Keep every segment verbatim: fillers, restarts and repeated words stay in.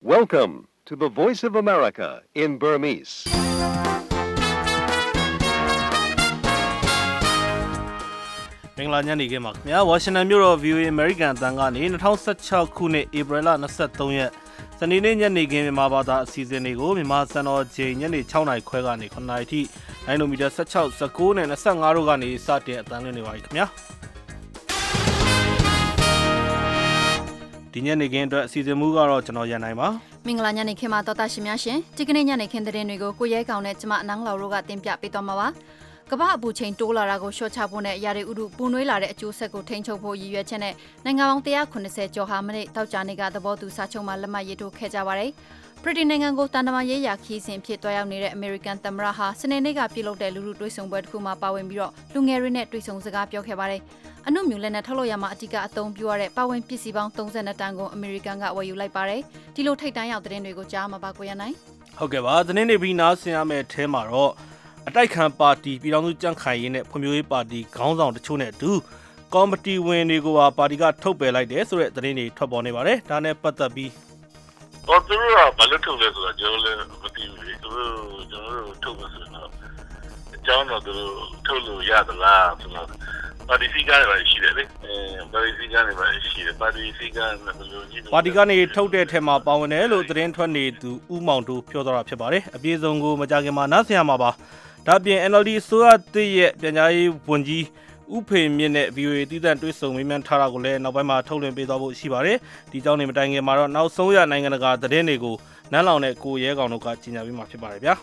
Welcome to the Voice of America in Burmese. ။မင်္ဂလာညနေခင်းပါခင်ဗျာဝါရှင်တန်မြို့တော် ဗီအိုအေ American အသံကနေ၂၀၁၆ခုနှစ်ဧပြီလ၂၃ရက်စနေနေ့ညနေခင်းမြန်မာဘာသာအစီအစဉ်တွေကိုမြန်မာစံတော်ချိန်ညနေ၆နာရီခွဲကနေ၇နာရီထိနိုင်နိုမီတာ၁၆ ၁၉နဲ့၂၅တို့ကနေစတင်အသံလွှင့်နေပါပြီခင်ဗျာဒီညနေခင်းအတွက်အစီအစဉ်မူကတော့ကျွန်တော်ရန်နိုင်ပါမင်္ဂလာညနေခင်းမှာတော်တာရှင်များရှင်ဒီကနေ့ညနေခင်းသတင်းတွေကိုကိုရဲကောင်နဲ့ကျမအနန်းလော်တို့ကတင်ပြပေးသွားမှာပါကမ္ဘာအပူချိန်တိုးလာတာကိုရှော့ချဖို့နဲ့ရာသီဥတုပူနွေးလာတဲ့အကျိုးဆက်ကိုထိန်းချုပ်ဖို့ရည်ရွယ်ချက်နဲ့နိုင်ငံပေါင်း၁၇၀ကျော်ဟာမနေ့တောက်ကြနေ့ကသဘောတူစာချုပ်မှာလက်မှတ်ရေးထိုးခဲ့ကြပါတယ်ဗြိတိန်နိုင်ငံကိုတန်တမာရေးရာခီးစဉ်ဖြစ်တွားရောက်နေတဲ့အမေရိကန်သမ္မတဟာစနေနေ့ကပြုလုပ်တဲ့လူလူတွေ့ဆုံပွဲတစ်ခုမှာပါဝင်ပြီးတော့လူငယ်တွေနဲ့တွေ့ဆုံစကားပြောခဲ့ပါတယ်အနုမြူလက်နဲ့ထုတ်လုပ်ရမှာအတိကအသုံးပြုရတဲ့ပါဝင်ပစ္စည်းပေါင်း၃၂တန်းကိုအမေရိကန်ကဝယ်ယူလိုက်ပါတယ်ဒီလိုထိတ်တန်းရောက်သတင်းတွေကိုကြားမှာပါကိုရနိုင်ဟုတ်ကဲ့ပါသတင်းတွေပြီးနားဆင်ရမယ့်အထဲမှာတော့အတိုက်ခံပါတီပြည်ထောင်စုကြံ့ခိုင်ရေးနဲ့ဖွံ့ဖြိုးရေးပါတီခေါင်းဆောင်တချို့နဲ့အတူကော်မတီဝင်တွေကိုပါပါတီကထုတ်ပယ်လိုက်တယ်ဆိုတဲ့သတင်းတွေထွက်ပေါ်နေပါတယ်ဒါနဲ့ပတ်သက်ပြီးတော့သူတို့ကဘာလို့ထုတ်လဲဆိုတော့ကျွန်တော်လည်းမသိဘူးလေသူတို့ကျွန်တော်တို့ထုတ်လို့ဆိုတော့အကြောင်းတော့သူတို့ထုတ်လို့ရသလားဆိုတော့ပါတီစီကနေပါရှိတယ်လေအဲပါတီစီကနေပါရှိတယ်ပါတီစီကနေဘယ်လိုကြီးပါတီကနေထုတ်တဲ့ထဲမှာပါဝင်တယ်လို့သတင်းထွက်နေသူဦးမောင်တို့ပြောသွားတာဖြစ်ပါတယ်အပြေဆုံးကိုမကြခင်မှာနားဆင်ရမှာပါဒါပြင် N L D ဆိုရတဲ့ရဲ့ပြန်ကြားရေးဝန်ကြီးဥဖေမြင့်နဲ့ ဗီအိုအေ တည်တံ့တွေ့ဆုံမေးမြန်းထားတာကိုလည်းနောက်ပိုင်းမှာထုတ်လွှင့်ပေးသွားဖို့ရှိပါတယ်ဒီကြောင့်နေမတိုင်ခင်မှာတော့နောက်ဆုံးရနိုင်ငံတကာသတင်းတွေကိုနန်းလောင်နဲ့ကိုရဲကောင်တို့ကကြီးညာပေးမှာဖြစ်ပါတယ်ဗျာ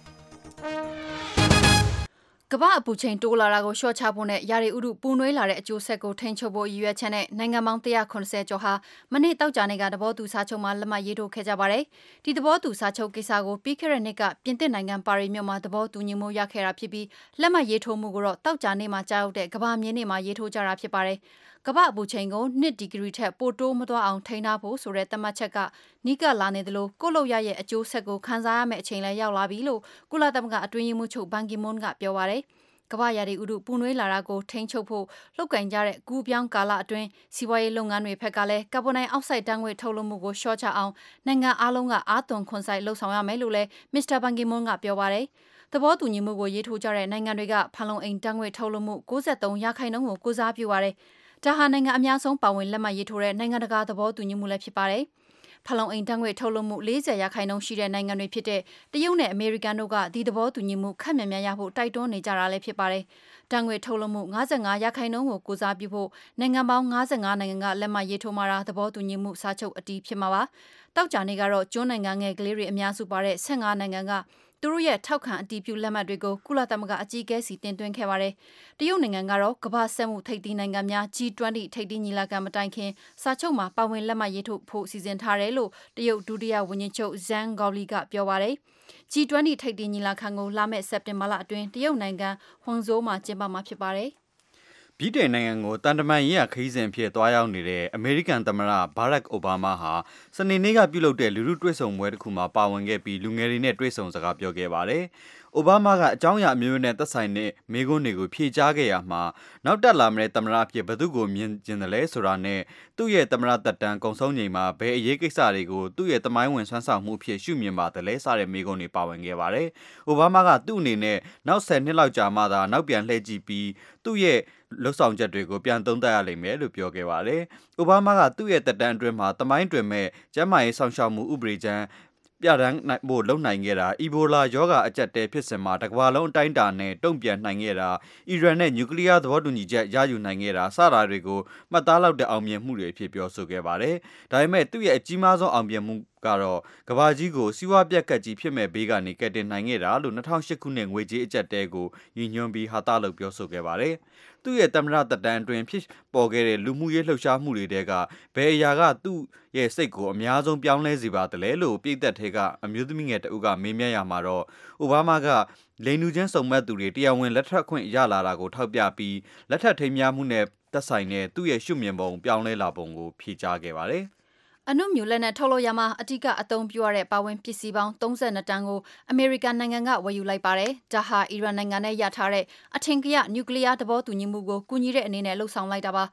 ကမ္ဘာအပူချိန်တိုးလာတာကိုရှော့ချဖို့နဲ့ရာသီဥတုပူနွေးလာတဲ့အကျိုးဆက်ကိုထိန်းချုပ်ဖို့ရည်ရွယ်ချက်နဲ့နိုင်ငံပေါင်း၁၇၀ကျော်ဟာမနေ့တောက်ကြနေ့ကသဘောတူစာချုပ်မှာလက်မှတ်ရေးထိုးခဲ့ကြပါတယ်။ဒီသဘောတူစာချုပ်ကိစ္စကိုပြီးခဲ့တဲ့နှစ်ကပြင်သစ်နိုင်ငံပါရီမြို့မှာသဘောတူညီမှုရခဲ့တာဖြစ်ပြီးလက်မှတ်ရေးထိုးမှုကိုတော့တောက်ကြနေ့မှာကြားရောက်တဲ့ကမ္ဘာမြေနေ့မှာရေးထိုးကြတာဖြစ်ပါတယ်။ကမ္ဘာအပူချိန်ကို၂ဒီဂရီထက်ပိုတိုးမသွားအောင်ထိန်းထားဖို့ဆိုတဲ့သတ်မှတ်ချက်ကနီးကပ်လာနေသလိုကိုယ့်လောက်ရရဲ့အကျိုးဆက်ကိုခံစားရမယ့်အချိန်လည်းရောက်လာပြီလို့ကုလသမဂ္ဂအတွင်းရေးမှူးချုပ်ဘန်ကီမွန်းကပြောပါတယ်။ကမ္ဘာရာသီဥတုပူနွေးလာတာကိုထိန်းချုပ်ဖို့လှုပ်ကင်ကြတဲ့ကူပြောင်းကာလအတွင်းစီးပွားရေးလုပ်ငန်းတွေဖက်ကလည်းကာဗွန်ဒိုင်အောက်ဆိုက်ဓာတ်ငွေ့ထုတ်လွှတ်မှုကိုလျှော့ချအောင်နိုင်ငံအားလုံးကအားသွန်ခွန်စိုက်လှုပ်ဆောင်ရမယ်လို့လည်းမစ္စတာဘန်ကီမွန်းကပြောပါတယ်။သဘောတူညီမှုကိုရေးထိုးကြတဲ့နိုင်ငံတွေကဖန်လုံအိမ်ဓာတ်ငွေ့ထုတ်လွှတ်မှု၉၃ရာခိုင်နှုန်းကိုကိုစားပြုပါတယ်။ဒါဟာနိုင်ငံအများဆုံးပါဝင်လက်မှတ်ရေးထိုးတဲ့နိုင်ငံတကာသဘောတူညီမှုလည်းဖြစ်ပါတယ်။ဖလုံအိမ်ဓာတ်ငွေ့ထုတ်လွှတ်မှု၄၀ရာခိုင်နှုန်းရှိတဲ့နိုင်ငံတွေဖြစ်တဲ့တရုတ်နဲ့အမေရိကန်တို့ကဒီသဘောတူညီမှုခက်မြန်မြန်ရဖို့တိုက်တွန်းနေကြတာလည်းဖြစ်ပါတယ်။ဓာတ်ငွေ့ထုတ်လွှတ်မှု၅၅ရာခိုင်နှုန်းကိုကိုစားပြုဖို့နိုင်ငံပေါင်း၅၅နိုင်ငံကလက်မှတ်ရေးထိုးမှာတာသဘောတူညီမှုစာချုပ်အတည်ဖြစ်မှာပါ။တောက်ကြနေ့ကတော့ကျွန်းနိုင်ငံငယ်ကလေးတွေအများစုပါတဲ့၁၅နိုင်ငံကသူတို့ရဲ့ထောက်ခံအတည်ပြုလက်မှတ်တွေကိုကုလသမဂ္ဂအကြီးအကဲစီတင်သွင်းခဲ့ပါတယ်။တရုတ်နိုင်ငံကတော့ကမ္ဘာစက်မှုထိပ်သီးနိုင်ငံများ G ၂၀ ထိပ်သီးညီလာခံမတိုင်ခင်စာချုပ်မှာပါဝင်လက်မှတ်ရေးထိုးဖို့စီစဉ်ထားတယ်လို့တရုတ်ဒုတိယဝန်ကြီးချုပ် Zhang Gaoli ကပြောပါတယ်။ G ၂၀ ထိပ်သီးညီလာခံကိုလာမယ့်စက်တင်ဘာလအတွင်းတရုတ်နိုင်ငံဟွန်ဇိုးမှာကျင်းပမှာဖြစ်ပါတယ်။ဗြိတိန်နိုင်ငံကိုတန်တမန်ရေးရာခရီးစဉ်ဖြစ်သွားရောက်နေတဲ့အမေရိကန်သမ္မတဘာရက်အိုဘားမားဟာစနေနေ့ကပြုလုပ်တဲ့လူထုတွေ့ဆုံပွဲတစ်ခုမှာပါဝင်ခဲ့ပြီးလူငယ်တွေနဲ့တွေ့ဆုံစကားပြောခဲ့ပါတယ်။အိုဘားမားကအကြောင်းအရာမျိုးနဲ့သက်ဆိုင်တဲ့မိကွန်းတွေကိုဖြေကြားခဲ့ရမှာနောက်တက်လာမယ့်သမ္မတအဖြစ်ဘယ်သူကိုမြင်ကျင်တယ်လဲဆိုတာနဲ့သူ့ရဲ့သမ္မတသက်တမ်းကုန်ဆုံးချိန်မှာဘယ်အရေးကိစ္စတွေကိုသူ့ရဲ့သမိုင်းဝင်ဆွမ်းဆောင်မှုအဖြစ်ရှုမြင်ပါတယ်လဲစတဲ့မိကွန်းတွေပါဝင်ခဲ့ပါတယ်။အိုဘားမားကသူ့အနေနဲ့နောက်ဆယ်နှစ်လောက်ကြာမှသာနောက်ပြန်လှည့်ကြည့်ပြီးသူ့ရဲ့လှုပ်ဆောင်ချက်တွေကိုပြန်သုံးသပ်ရလိမ့်မယ်လို့ပြောခဲ့ပါတယ်။အိုဘားမားကသူ့ရဲ့သက်တမ်းအတွင်းမှာသမိုင်းတွင်မဲ့ကျန်းမာရေးဆောင်ရှောက်မှုဥပဒေကြမ်းပြဒန်းနိုင်ဖို့လုံနိုင်ခဲ့တာအီဘိုလာရောဂါအကျက်တဲဖြစ်စဉ်မှာတကမ္ဘာလုံးအတိုင်းအတာနဲ့တုံ့ပြန်နိုင်ခဲ့တာအီရန်နဲ့နျူကလ িয়ার သဘောတူညီချက်ရယူနိုင်ခဲ့တာစတာတွေကိုမှတ်သားလောက်တဲ့အောင်မြင်မှုတွေအဖြစ်ပြောဆိုခဲ့ပါတယ်။ဒါပေမဲ့သူ့ရဲ့အကြီးမားဆုံးအောင်မြင်မှုကတော့ကဘာကြီးကိုစီးပွားပြက်ကတ်ကြီးဖြစ်မဲ့ဘေးကနေကယ်တင်နိုင်ခဲ့တာလို့၂၀၀၈ခုနှစ်ငွေကြေးအကျပ်တဲကိုရည်ညွှန်းပြီးဟာတာလို့ပြောဆိုခဲ့ပါတယ်။သူ့ရဲ့သမ္မတသက်တမ်းအတွင်းဖြစ်ပေါ်ခဲ့တဲ့လူမှုရေးလှုပ်ရှားမှုတွေတဲကဘယ်အရာကသူ့ရဲ့စိတ်ကိုအများဆုံးပြောင်းလဲစေပါသလဲလို့ပြည်သက်ထဲကအမျိုးသမီးငယ်တဦးကမေးမြန်းရမှာတော့အိုဘားမားကလိန်လူချင်းစုံမက်သူတွေတရားဝင်လက်ထပ်ခွင့်ရလာတာကိုထောက်ပြပြီးလက်ထပ်ထိမ်းမြားမှုနဲ့သက်ဆိုင်တဲ့သူ့ရဲ့ရှုမြင်ပုံပြောင်းလဲလာပုံကိုဖြေကြားခဲ့ပါတယ်။အနုမြူလက်နဲ့ထုတ်လို့ရမှာအ တိကအသုံးပြုရတဲ့ပါဝင်ပစ္စည်းပေါင်း၃၂တန်းကိုအမေရိကန်နိုင်ငံကဝယ်ယူလိုက်ပါတယ်။ဒါဟာအီရန်နိုင်ငံနဲ့ရထားတဲ့အထင်ကရနျူကလ িয়ার သဘောတူညီမှုကိုကူညီတဲ့အနေနဲ့လှုပ်ဆောင်လိုက်တာပါ။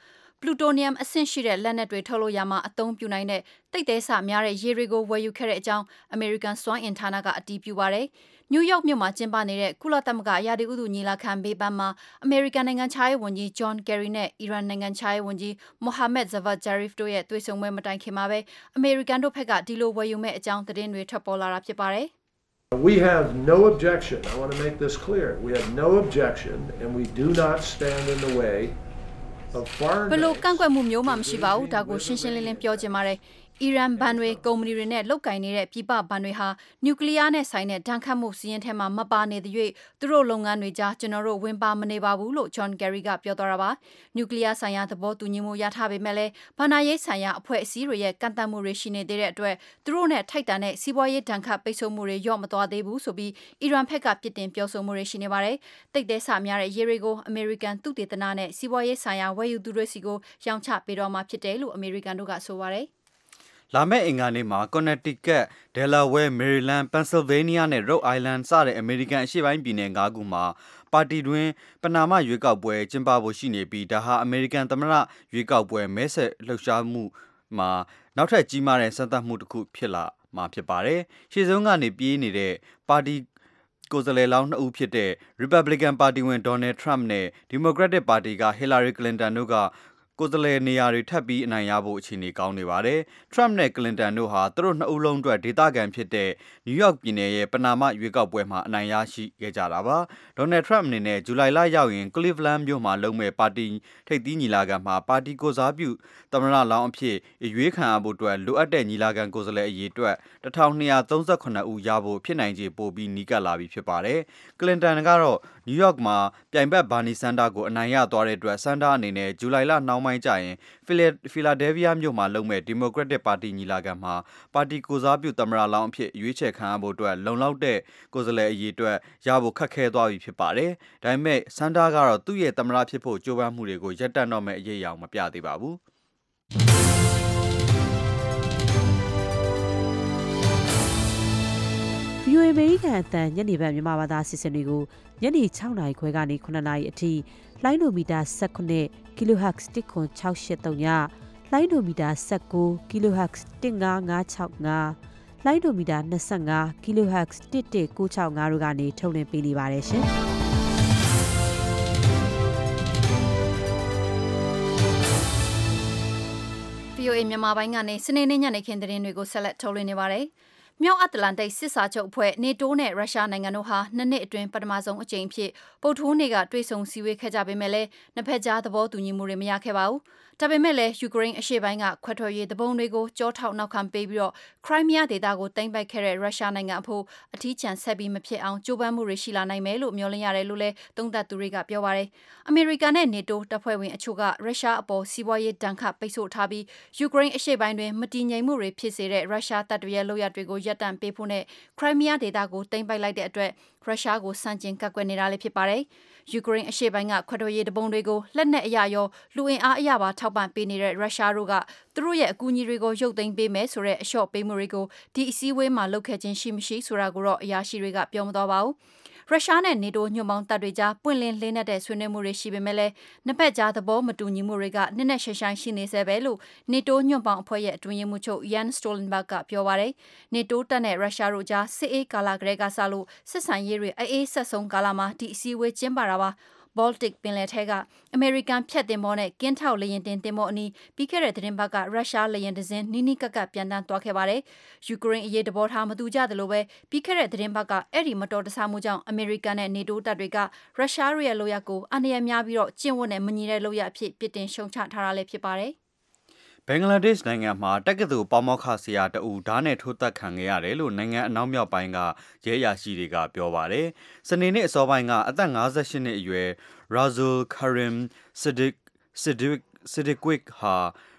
plutonium အဆင့်ရှိတဲ့လက်နက်တွေထုတ်လို့ရမှာအသုံးပြုနိုင်တဲ့တိတ်သေးစများတဲ့ရေတွေကိုဝယ်ယူခဲ့တဲ့အကြောင်း American စွမ်းအင်ဌာနကအတည်ပြုပါတယ်။ New York မြို့မှာကျင်းပနေတဲ့ကုလသမဂ္ဂရာသီဥတုညီလာခံဘေးပန်းမှာ American နိုင်ငံခြားရေးဝန်ကြီး John Kerry နဲ့ Iran နိုင်ငံခြားရေးဝန်ကြီး Mohammad Javad Zarif တို့ရဲ့တွေ့ဆုံပွဲမတိုင်ခင်မှာပဲ American တို့ဘက်ကဒီလိုဝယ်ယူမဲ့အကြောင်းသတင်းတွေထွက်ပေါ်လာတာဖြစ်ပါတယ်။ We have no objection. I want to make this clear. We have no objection and we do not stand in the way of foreign ဘယ်လိုကန့်ကွက်မှုမျိုးမှမရှိပါဘူးဒါကိုရှင်းရှင်းလင်းလင်းပြောချင်ပါတယ်။ အီရန်ဘဏ်တွေကုမ္ပဏီတွေနဲ့လုပ်ကင်နေတဲ့ပြည်ပဘဏ်တွေဟာနျူကလ িয়ার နဲ့ဆိုင်တဲ့ဒဏ်ခတ်မှုစီးရင်ထဲမှာမပါနေသရွေ့သူတို့လုပ်ငန်းတွေကြားကျွန်တော်တို့ဝင်ပါမနေပါဘူးလို့ John Kerry ကပြောသွားတာပါ။နျူကလ িয়ার ဆိုင်ရာသဘောတူညီမှုရထားပေမဲ့လည်းဘဏ္ဍာရေးဆိုင်ရာအဖွဲ့အစည်းတွေရဲ့ကန့်သတ်မှုတွေရှိနေသေးတဲ့အတွက်သူတို့နဲ့ထိုက်တန်တဲ့စီးပွားရေးဒဏ်ခတ်ပိတ်ဆို့မှုတွေရော့မသွားသေးဘူးဆိုပြီးအီရန်ဘက်ကပြစ်တင်ပြောဆိုမှုတွေရှိနေပါတယ်။တိတ်တဲဆများတဲ့ရေတွေကို American သုတေသနနဲ့စီးပွားရေးဆိုင်ရာဝယ်ယူသူတွေစီကိုရောင်းချပေးတော့မှာဖြစ်တယ်လို့ American တို့ကဆိုပါတယ်။လာမယ့်အင်္ဂါနေ့မှာ Connecticut, Delaware, Maryland, Pennsylvania နဲ့ Rhode Island စတဲ့အမေရိကန်အရှေ့ပိုင်းပြည်နယ်၅ခုမှာပါတီတွင်ပဏာမရွေးကောက်ပွဲကျင်းပဖို့ရှိနေပြီးဒါဟာအမေရိကန်သမ္မတရွေးကောက်ပွဲမဲဆွယ်လှုပ်ရှားမှုမှာနောက်ထပ်ကြီးမားတဲ့စံသတ်မှုတစ်ခုဖြစ်လာမှာဖြစ်ပါတယ်။ရှေ့ဆုံးကနေပြေးနေတဲ့ပါတီကိုယ်စားလှယ်လောင်းနှစ်ဦးဖြစ်တဲ့ Republican ပါတီဝင် Donald Trump နဲ့ Democratic ပါတီက Hillary Clinton တို့ကကိုယ်စားလှယ်နေရာတွေထပ်ပြီးအနိုင်ရဖို့အခြေအနေကောင်းနေပါတယ်။ Trump နဲ့ Clinton တို့ဟာသူတို့နှစ်ဦးလုံးအတွက်ဒေသခံဖြစ်တဲ့ New York ပြည်နယ်ရဲ့ပဏာမရွေးကောက်ပွဲမှာအနိုင်ရရှိခဲ့ကြတာပါ။ Donald Trump အနေနဲ့ဇူလိုင်လရောက်ရင် Cleveland မြို့မှာလုပ်မဲ့ပါတီထိပ်သီးညီလာခံမှာပါတီကိုစားပြုသမ္မတလောင်းအဖြစ်ရွေးခံရဖို့အတွက်လိုအပ်တဲ့ညီလာခံကိုယ်စားလှယ်အရေအတွက်တစ်ထောင်နှစ်ရာသုံးဆယ့်ခုနှစ်ဦးရဖို့ဖြစ်နိုင်ခြေပိုပြီးနီးကပ်လာပြီဖြစ်ပါတယ်။ Clinton ကတော့ New York မှာပြိုင်ဘက် Bernie Sanders ကိုအနိုင်ရသွားတဲ့အတွက် Sanders အနေနဲ့ဇူလိုင်လနှောင်းပိုင်းကျရင် Philadelphia မြို့မှာလုပ်မဲ့ Democratic ပါတီညီလာခံမှာပါတီကိုစားပြုသမ္မတလောင်းအဖြစ်ရွေးချယ်ခံရဖို့အတွက်လုံလောက်တဲ့ကိုယ်စားလှယ်အရေအတွက်ရဖို့ခက်ခဲသွားပြီဖြစ်ပါတယ်။ဒါပေမဲ့ Sanders ကတော့သူ့ရဲ့သမ္မတဖြစ်ဖို့ကြိုးပမ်းမှုတွေကိုရပ်တန့်တော့မဲ့အရေးအယောင်မပြသေးပါဘူး။ဗီအိုအေ အမေရိကန်အသံညနေဘက်မြန်မာဘာသာအစီအစဉ်တွေကိုညနေ၆နာရီခွဲကနေ၇နာရီအထိလိုင်းဒိုမီတာ၁၈ kHz တစ်ခွန်၆၈၃ညလိုင်းဒိုမီတာ၁၉ kHz တစ်၅၅၆၅လိုင်းဒိုမီတာ၂၅ kHz တစ်၁၉၆၅တို့ကနေထုတ်လွှင့်ပေးနေပါတယ်ရှင်။ဗီအိုအေမြန်မာပိုင်းကနေစနေနေ့ညနေခင်းသတင်းတွေကိုဆက်လက်ထုတ်လွှင့်နေပါတယ်။မြောက်အတ္တလန္တိတ်စစ်စာချုပ်အဖွဲ့နေတိုးနဲ့ရုရှားနိုင်ငံတို့ဟာနှစ်နှစ်အတွင်းပထမဆုံးအကြိမ်ဖြစ်ပုတ်ထိုးနေ့ကတွေ့ဆုံစည်းဝေးခဲ့ကြပေမဲ့လည်းနှစ်ဖက်ကြားသဘောတူညီမှုတွေမရခဲ့ပါဘူး။ဒါပေမဲ့လည်းယူကရိန်းအရှေ့ပိုင်းကခွဲထွက်ရေးတပုံတွေကိုကြောထောက်နောက်ခံပေးပြီးတော့ခရိုင်းမီးယားဒေသကိုသိမ်းပိုက်ခဲ့တဲ့ရုရှားနိုင်ငံအဖို့အထီးကျန်ဆက်ပြီးမဖြစ်အောင်ကြိုးပမ်းမှုတွေရှိလာနိုင်မယ်လို့မျှော်လင့်ရတယ်လို့လည်းသုံးသပ်သူတွေကပြောပါတယ်။အမေရိကန်နဲ့နေတိုးတပ်ဖွဲ့ဝင်အချို့ကရုရှားအပေါ်စီးပွားရေးတန်ခတ်ပိတ်ဆို့ထားပြီးယူကရိန်းအရှေ့ပိုင်းတွင်မတည်ငြိမ်မှုတွေဖြစ်စေတဲ့ရုရှားတပ်တွေရဲ့လုပ်ရပ်တွေကိုရပ်တန့်ပေးဖို့နဲ့ခရိုင်းမီးယားဒေသကိုသိမ်းပိုက်လိုက်တဲ့အတွက်ရုရှားကိုစန့်ကျင်ကန့်ကွက်နေတာလည်းဖြစ်ပါတယ်။ယူကရိန်းအရှေ့ပိုင်းကခွဲထွက်ရေးတပုံတွေကိုလက်နက်အရရောလူအင်အားအရပါထောက်ပံ့ပေးနေတဲ့ရုရှားတို့ကသူတို့ရဲ့အကူအညီတွေကိုရုပ်သိမ်းပေးမယ်ဆိုတဲ့အလျှော့ပေးမှုတွေကိုဒီအစည်းအဝေးမှာလုပ်ခဲ့ခြင်းရှိမရှိဆိုတာကိုတော့အရာရှိတွေကပြောမသွားပါဘူး။ရုရှားနဲ့နေတိုးညွန့်ပေါင်းတပ်တွေကြားပွင့်လင်းလေးနက်တဲ့ဆွေးနွေးမှုတွေရှိပေမဲ့လည်းနှစ်ဖက်ကြားသဘောမတူညီမှုတွေကနက်နက်ရှိုင်းရှိုင်းရှိနေဆဲပဲလို့နေတိုးညွန့်ပေါင်းအဖွဲ့ရဲ့အတွင်းရေးမှူးချုပ် Jens Stoltenberg ကပြောပါတယ်။နေတိုးတပ်နဲ့ရုရှားတို့ကြားစစ်အေးကာလကလေးကစလို့စစ်ဆိုင်ရေးတွေအေးဆက်ဆုံးကာလမှာဒီအစည်းအဝေးကျင်းပတာပါ။ Baltic ပင်လယ်ထဲကအမေရိကန်ဖြတ်တင်မောနဲ့ကင်းထောက်လေယာဉ်တင်တင်မောအနီးပြီးခဲ့တဲ့သတင်းပတ်ကရုရှားလေယာဉ်တစ်စင်းနီးနီးကပ်ကပ်ပြန်တန်းသွားခဲ့ပါတယ်။ယူကရိန်းအရေးတဘောထားမတူကြသလိုပဲပြီးခဲ့တဲ့သတင်းပတ်ကအဲ့ဒီမတော်တဆမှုကြောင့်အမေရိကန်နဲ့နေတိုးတပ်တွေကရုရှားရဲ့လုပ်ရပ်ကိုအန္တရာယ်များပြီးတော့ကျင့်ဝတ်နဲ့မညီတဲ့လုပ်ရပ်အဖြစ်ပြစ်တင်ရှုံချထားတာလည်းဖြစ်ပါတယ်။ဘင်္ဂလားဒေ့ရှ်နိုင်ငံမှာတက္ကသိုလ်ပေါမောက္ခဆရာတဦးဓာတ်နဲ့ထိုးသက်ခံခဲ့ရတယ်လို့နိုင်ငံအနောက်မြောက်ပိုင်းကရဲအရာရှိတွေကပြောပါတယ်။စနေနေ့အစောပိုင်းကအသက်၅၈နှစ်အရွယ် Razul Karim Siddiq Siddiq Siddiqui ဟာ